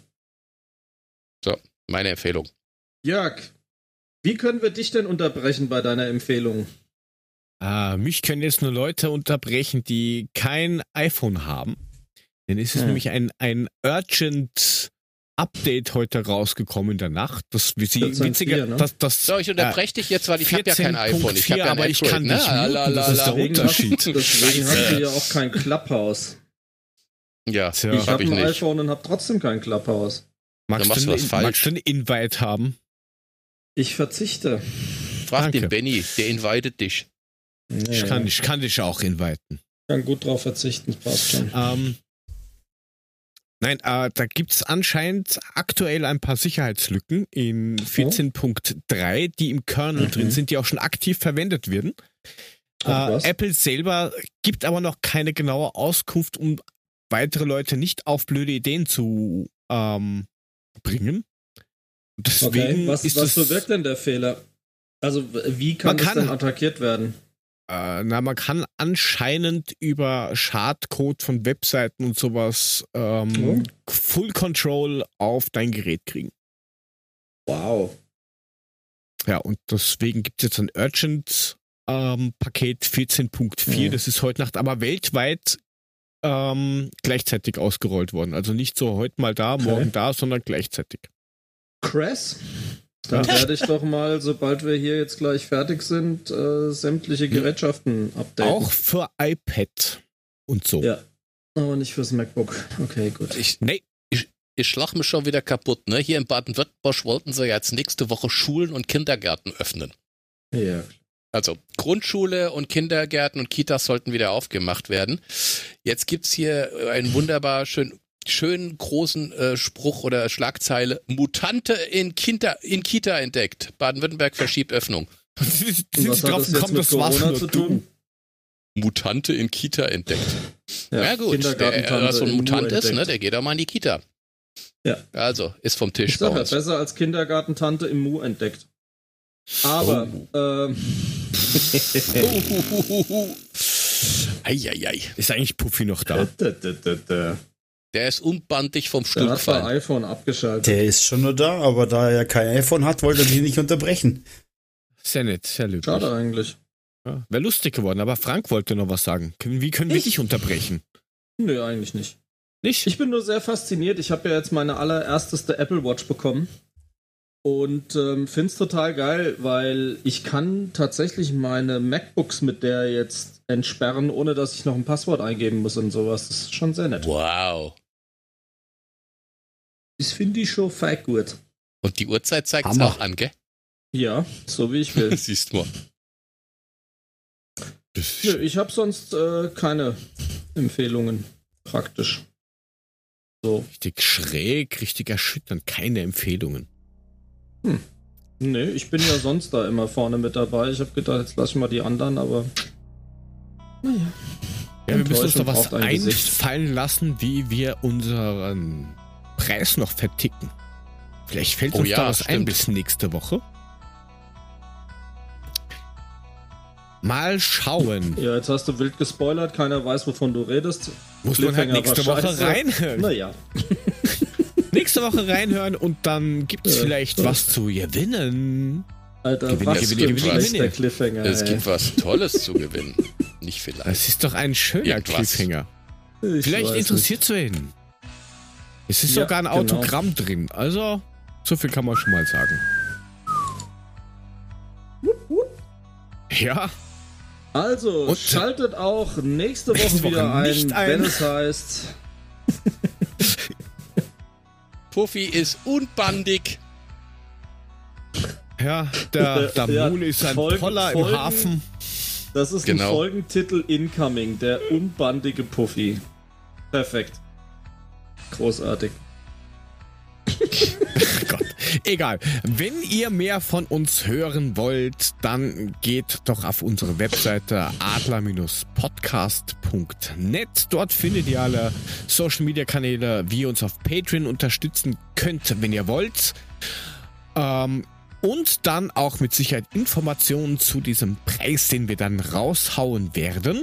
Meine Empfehlung. Jörg, wie können wir dich denn unterbrechen bei deiner Empfehlung? Ah, mich können jetzt nur Leute unterbrechen, die kein iPhone haben. Denn es ist Hm. nämlich ein, ein Urgent Update heute rausgekommen in der Nacht. Das wie sie vierzehn Punkt witziger, vier, ne? das, das So, ich unterbreche dich jetzt, weil ich habe ja kein vierzehn iPhone. Punkt Ich habe vier, ja ein aber ich Android, kann ne? dich muten, Lalalala. das ist der Deswegen Unterschied. Hast, deswegen Scheiße. hast du ja auch kein Clubhouse. Ja, Tja. Ich hab habe ich ein nicht. iPhone und habe trotzdem kein Clubhouse. Magst, machst du du was einen, falsch. magst du einen Invite haben? Ich verzichte. Frag Danke. den Benny, der invited dich. Nee, Ich kann, ich kann dich auch inviten. kann gut drauf verzichten, passt schon. Ähm, Nein, äh, da gibt es anscheinend aktuell ein paar Sicherheitslücken in vierzehn Punkt drei, die im Kernel Mhm. drin sind, die auch schon aktiv verwendet werden. Ach, Äh, was? Apple selber gibt aber noch keine genaue Auskunft, um weitere Leute nicht auf blöde Ideen zu ähm, bringen. Deswegen Okay, was, ist was es, bewirkt denn der Fehler? Also, w- wie kann Man das kann- denn attackiert werden? äh, na, man kann anscheinend über Schadcode von Webseiten und sowas ähm, Full Control auf dein Gerät kriegen. Wow. Ja, und deswegen gibt es jetzt ein Urgent-Paket vierzehn Punkt vier. Mhm. Das ist heute Nacht aber weltweit ähm, gleichzeitig ausgerollt worden. Also nicht so heute mal da, Okay. morgen da, sondern gleichzeitig. Krass. Dann Ja. werde ich doch mal, sobald wir hier jetzt gleich fertig sind, äh, sämtliche Gerätschaften updaten. Auch für iPad und so. Ja. Aber nicht fürs MacBook. Okay, gut. Ich, Nee, ich schlag mich schon wieder kaputt, ne? Hier in Baden-Württemberg wollten sie jetzt nächste Woche Schulen und Kindergärten öffnen. Ja. Also Grundschule und Kindergärten und Kitas sollten wieder aufgemacht werden. Jetzt gibt's hier einen wunderbar schön, schönen großen äh, Spruch oder Schlagzeile. Mutante in, Kinder, in Kita entdeckt. Baden-Württemberg verschiebt Öffnung. sind Und sie was hat drauf das jetzt gekommen, mit das war's Corona nur zu du. tun? Mutante in Kita entdeckt. Ja, Ja, gut, der, Kindergartentante was so ein in Mutant Mu ist, ne, entdeckt. der geht auch mal in die Kita. Ja. Also, ist vom Tisch Ich sag bei ja, uns. besser als Kindergartentante im Mu entdeckt. Aber, ähm, Eieiei. Ist eigentlich Puffy noch da? da, da, da, da. Der ist unbandig vom Der Stuhl hat bei gefallen. iPhone abgeschaltet. Der ist schon nur da, aber da er kein iPhone hat, wollte er dich nicht unterbrechen. Sehr nett, sehr löblich. Schade eigentlich. Ja, wäre lustig geworden, aber Frank wollte noch was sagen. Können- Wie können wir Ich? dich unterbrechen? Nö, eigentlich nicht. Nicht? Ich bin nur sehr fasziniert. Ich habe ja jetzt meine allerersteste Apple Watch bekommen. Und ähm, finde es total geil, weil ich kann tatsächlich meine MacBooks mit der jetzt entsperren, ohne dass ich noch ein Passwort eingeben muss und sowas. Das ist schon sehr nett. Wow. Das finde ich schon fein gut. Und die Uhrzeit zeigt es Hammer. auch an, gell? Ja, so wie ich will. Siehst du mal. Das Nö, ist ich habe sonst äh, keine Empfehlungen, praktisch. So. richtig schräg, richtig erschütternd. Keine Empfehlungen. Nee, ich bin ja sonst da immer vorne mit dabei. Ich habe gedacht, jetzt lass ich mal die anderen, aber. Naja. Ja, wir müssen uns da Enttäuschung was braucht ein Gesicht. einfallen lassen, wie wir unseren Preis noch verticken. Vielleicht fällt Oh uns ja, da was ein stimmt. bis nächste Woche. Mal schauen. Ja, jetzt hast du wild gespoilert, keiner weiß, wovon du redest. Muss man halt Cliffhanger nächste war Woche scheiße. reinhören. Naja. Nächste Woche reinhören und dann gibt es Ja, vielleicht so. was zu gewinnen. Alter, Gewinne, was gewinne, für ein gewinne, Preis gewinne. der Cliffhanger. Es ey. gibt was Tolles zu gewinnen. Nicht vielleicht. Das ist doch ein schöner Irgendwas. Cliffhanger. Ich Vielleicht weiß interessiert es wen. Es ist Ja, sogar ein genau. Autogramm drin. Also, so viel kann man schon mal sagen. Ja, nicht. Also, Und- schaltet auch nächste Woche Nächste Woche wieder ein, nicht ein. wenn es heißt. Puffy ist unbandig. ja, der, der Ja, Moon ist ein Folgen- Poller Folgen- im Hafen. Das ist Genau. ein Folgentitel Incoming, der unbandige Puffy. Perfekt. Großartig. Gott. Egal. Wenn ihr mehr von uns hören wollt, dann geht doch auf unsere Webseite adler Podcast punkt net. Dort findet ihr alle Social Media Kanäle, wie ihr uns auf Patreon unterstützen könnt, wenn ihr wollt. Ähm, und dann auch mit Sicherheit Informationen zu diesem Preis, den wir dann raushauen werden.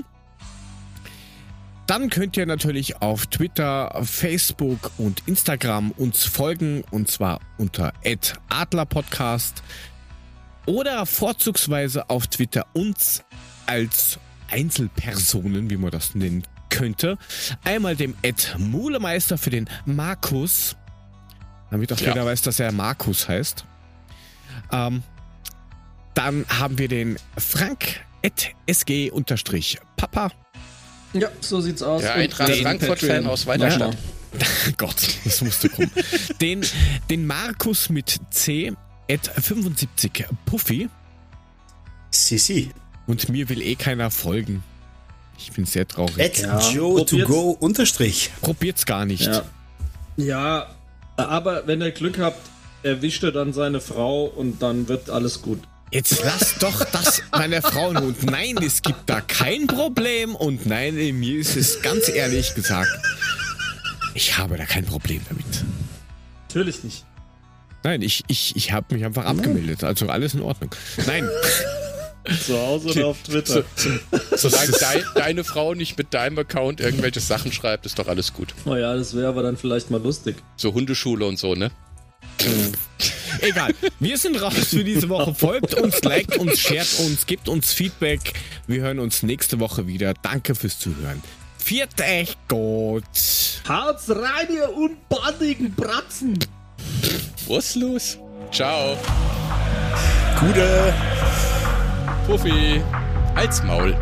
Dann könnt ihr natürlich auf Twitter, Facebook und Instagram uns folgen, und zwar unter at adlerpodcast oder vorzugsweise auf Twitter uns als Einzelpersonen, wie man das nennen könnte. Einmal dem at Mulemeister für den Markus, damit auch Ja. jeder weiß, dass er Markus heißt. Ähm, dann haben wir den Frank at sg-papa. Ja, so sieht's aus. Der Und Eintracht den Frankfurt-Fan Patreon. aus Weiterstadt. Gott, das musste kommen. Den, den Markus mit C, at fünfundsiebzig Puffy. Sisi. Und mir will eh keiner folgen. Ich bin sehr traurig. At Ja, Joe to probiert's. go unterstrich. Probiert's gar nicht. Ja. Ja, aber wenn ihr Glück habt, erwischt er dann seine Frau und dann wird alles gut. Jetzt lass doch das meiner Frau in Ruhe. Nein, es gibt da kein Problem und nein, mir ist es ganz ehrlich gesagt, ich habe da kein Problem damit. Natürlich nicht. Nein, ich, ich, ich habe mich einfach abgemeldet, also alles in Ordnung. Nein. Zu Hause oder auf Twitter. So, so, solange dein, deine Frau nicht mit deinem Account irgendwelche Sachen schreibt, ist doch alles gut. Naja, das wäre aber dann vielleicht mal lustig. So Hundeschule und so, ne? Egal, wir sind raus für diese Woche. Folgt uns, liked uns, shared uns, gebt uns Feedback. Wir hören uns nächste Woche wieder. Danke fürs Zuhören. Viert echt gut. Haut's rein, ihr unbandigen Bratzen. Was los? Ciao. Gute. Puffi. Als Maul.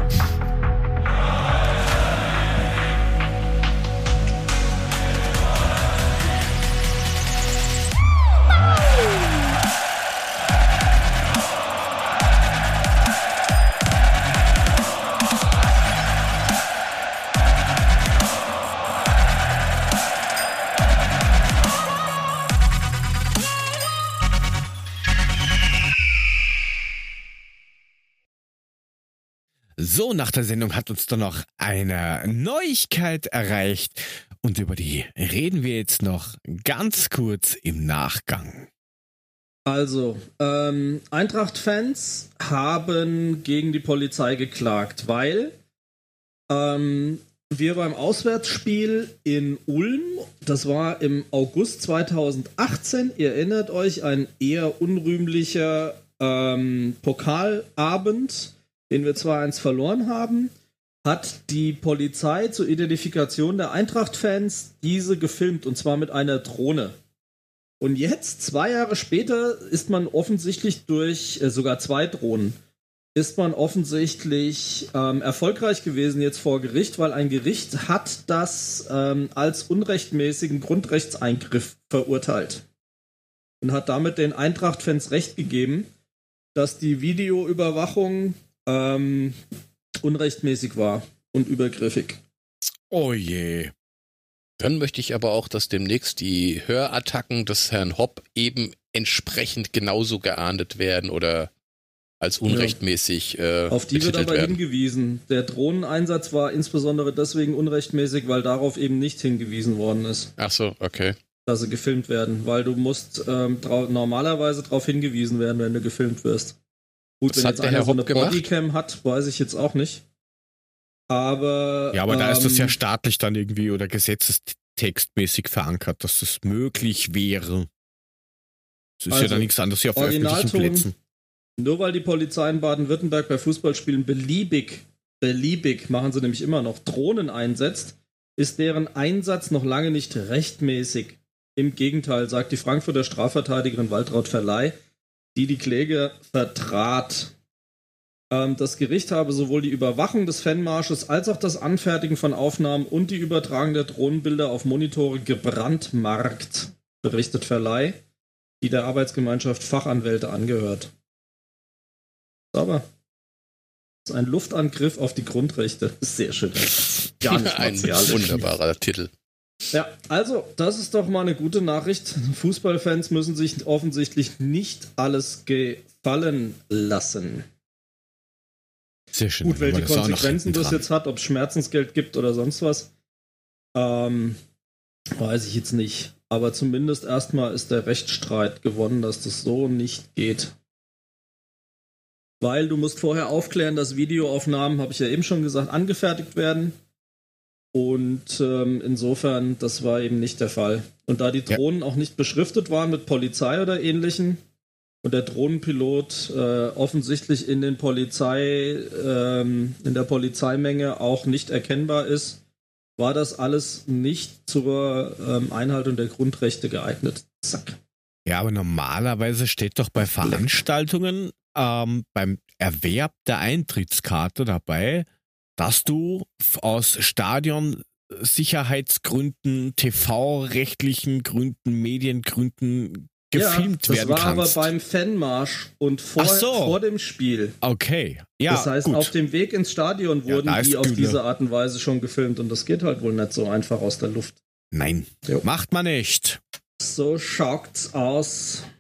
So, nach der Sendung hat uns dann noch eine Neuigkeit erreicht und über die reden wir jetzt noch ganz kurz im Nachgang. Also, ähm, Eintracht-Fans haben gegen die Polizei geklagt, weil ähm, wir beim Auswärtsspiel in Ulm, das war im August zweitausendachtzehn, ihr erinnert euch, ein eher unrühmlicher ähm, Pokalabend, den wir zwei eins verloren haben, hat die Polizei zur Identifikation der Eintracht-Fans diese gefilmt, und zwar mit einer Drohne. Und jetzt, zwei Jahre später, ist man offensichtlich durch, äh, sogar zwei Drohnen, ist man offensichtlich ähm, erfolgreich gewesen jetzt vor Gericht, weil ein Gericht hat das ähm, als unrechtmäßigen Grundrechtseingriff verurteilt. Und hat damit den Eintracht-Fans Recht gegeben, dass die Videoüberwachung ähm, unrechtmäßig war und übergriffig. Oh je. Dann möchte ich aber auch, dass demnächst die Hörattacken des Herrn Hopp eben entsprechend genauso geahndet werden oder als unrechtmäßig äh, Auf die wird aber werden. hingewiesen. Der Drohneneinsatz war insbesondere deswegen unrechtmäßig, weil darauf eben nicht hingewiesen worden ist. Ach so, okay. Dass sie gefilmt werden, weil du musst ähm, trau- normalerweise darauf hingewiesen werden, wenn du gefilmt wirst. Gut, Was wenn hat jetzt der einer Herr so eine Hopp gemacht? Bodycam hat, weiß ich jetzt auch nicht. Aber Ja, aber da ähm, ist das ja staatlich dann irgendwie oder gesetzestextmäßig verankert, dass das möglich wäre. Das ist Also, ja dann nichts anderes hier auf öffentlichen Originalton. Plätzen. Nur weil die Polizei in Baden-Württemberg bei Fußballspielen beliebig, beliebig, machen sie nämlich immer noch, Drohnen einsetzt, ist deren Einsatz noch lange nicht rechtmäßig. Im Gegenteil, sagt die Frankfurter Strafverteidigerin Waltraud Verleih, die die Kläger vertrat. Ähm, das Gericht habe sowohl die Überwachung des Fanmarsches als auch das Anfertigen von Aufnahmen und die Übertragung der Drohnenbilder auf Monitore gebrandmarkt, berichtet Verleih, die der Arbeitsgemeinschaft Fachanwälte angehört. Aber das ist ein Luftangriff auf die Grundrechte. Sehr schön. Gar nicht Ein martialisch. wunderbarer Titel. Ja, also, das ist doch mal eine gute Nachricht. Fußballfans müssen sich offensichtlich nicht alles gefallen lassen. Sehr schön. Gut, welche aber das ist auch noch Konsequenzen hinten das dran. jetzt hat, ob es Schmerzensgeld gibt oder sonst was, ähm, weiß ich jetzt nicht. Aber zumindest erstmal ist der Rechtsstreit gewonnen, dass das so nicht geht. Weil du musst vorher aufklären, dass Videoaufnahmen, habe ich ja eben schon gesagt, angefertigt werden. Und ähm, insofern, das war eben nicht der Fall. Und da die Drohnen ja. auch nicht beschriftet waren mit Polizei oder ähnlichem und der Drohnenpilot äh, offensichtlich in den Polizei, ähm, in der Polizeimenge auch nicht erkennbar ist, war das alles nicht zur ähm, Einhaltung der Grundrechte geeignet. Zack. Ja, aber normalerweise steht doch bei Veranstaltungen ähm, beim Erwerb der Eintrittskarte dabei, dass du aus Stadion-Sicherheitsgründen, T V-rechtlichen Gründen, Mediengründen gefilmt ja, werden kannst. Das war kannst. aber beim Fanmarsch und vor, so. vor dem Spiel. Okay, ja, Das heißt, gut. auf dem Weg ins Stadion wurden ja, die auf Gülle. diese Art und Weise schon gefilmt und das geht halt wohl nicht so einfach aus der Luft. Nein, Jo. macht man nicht. So schaut's aus.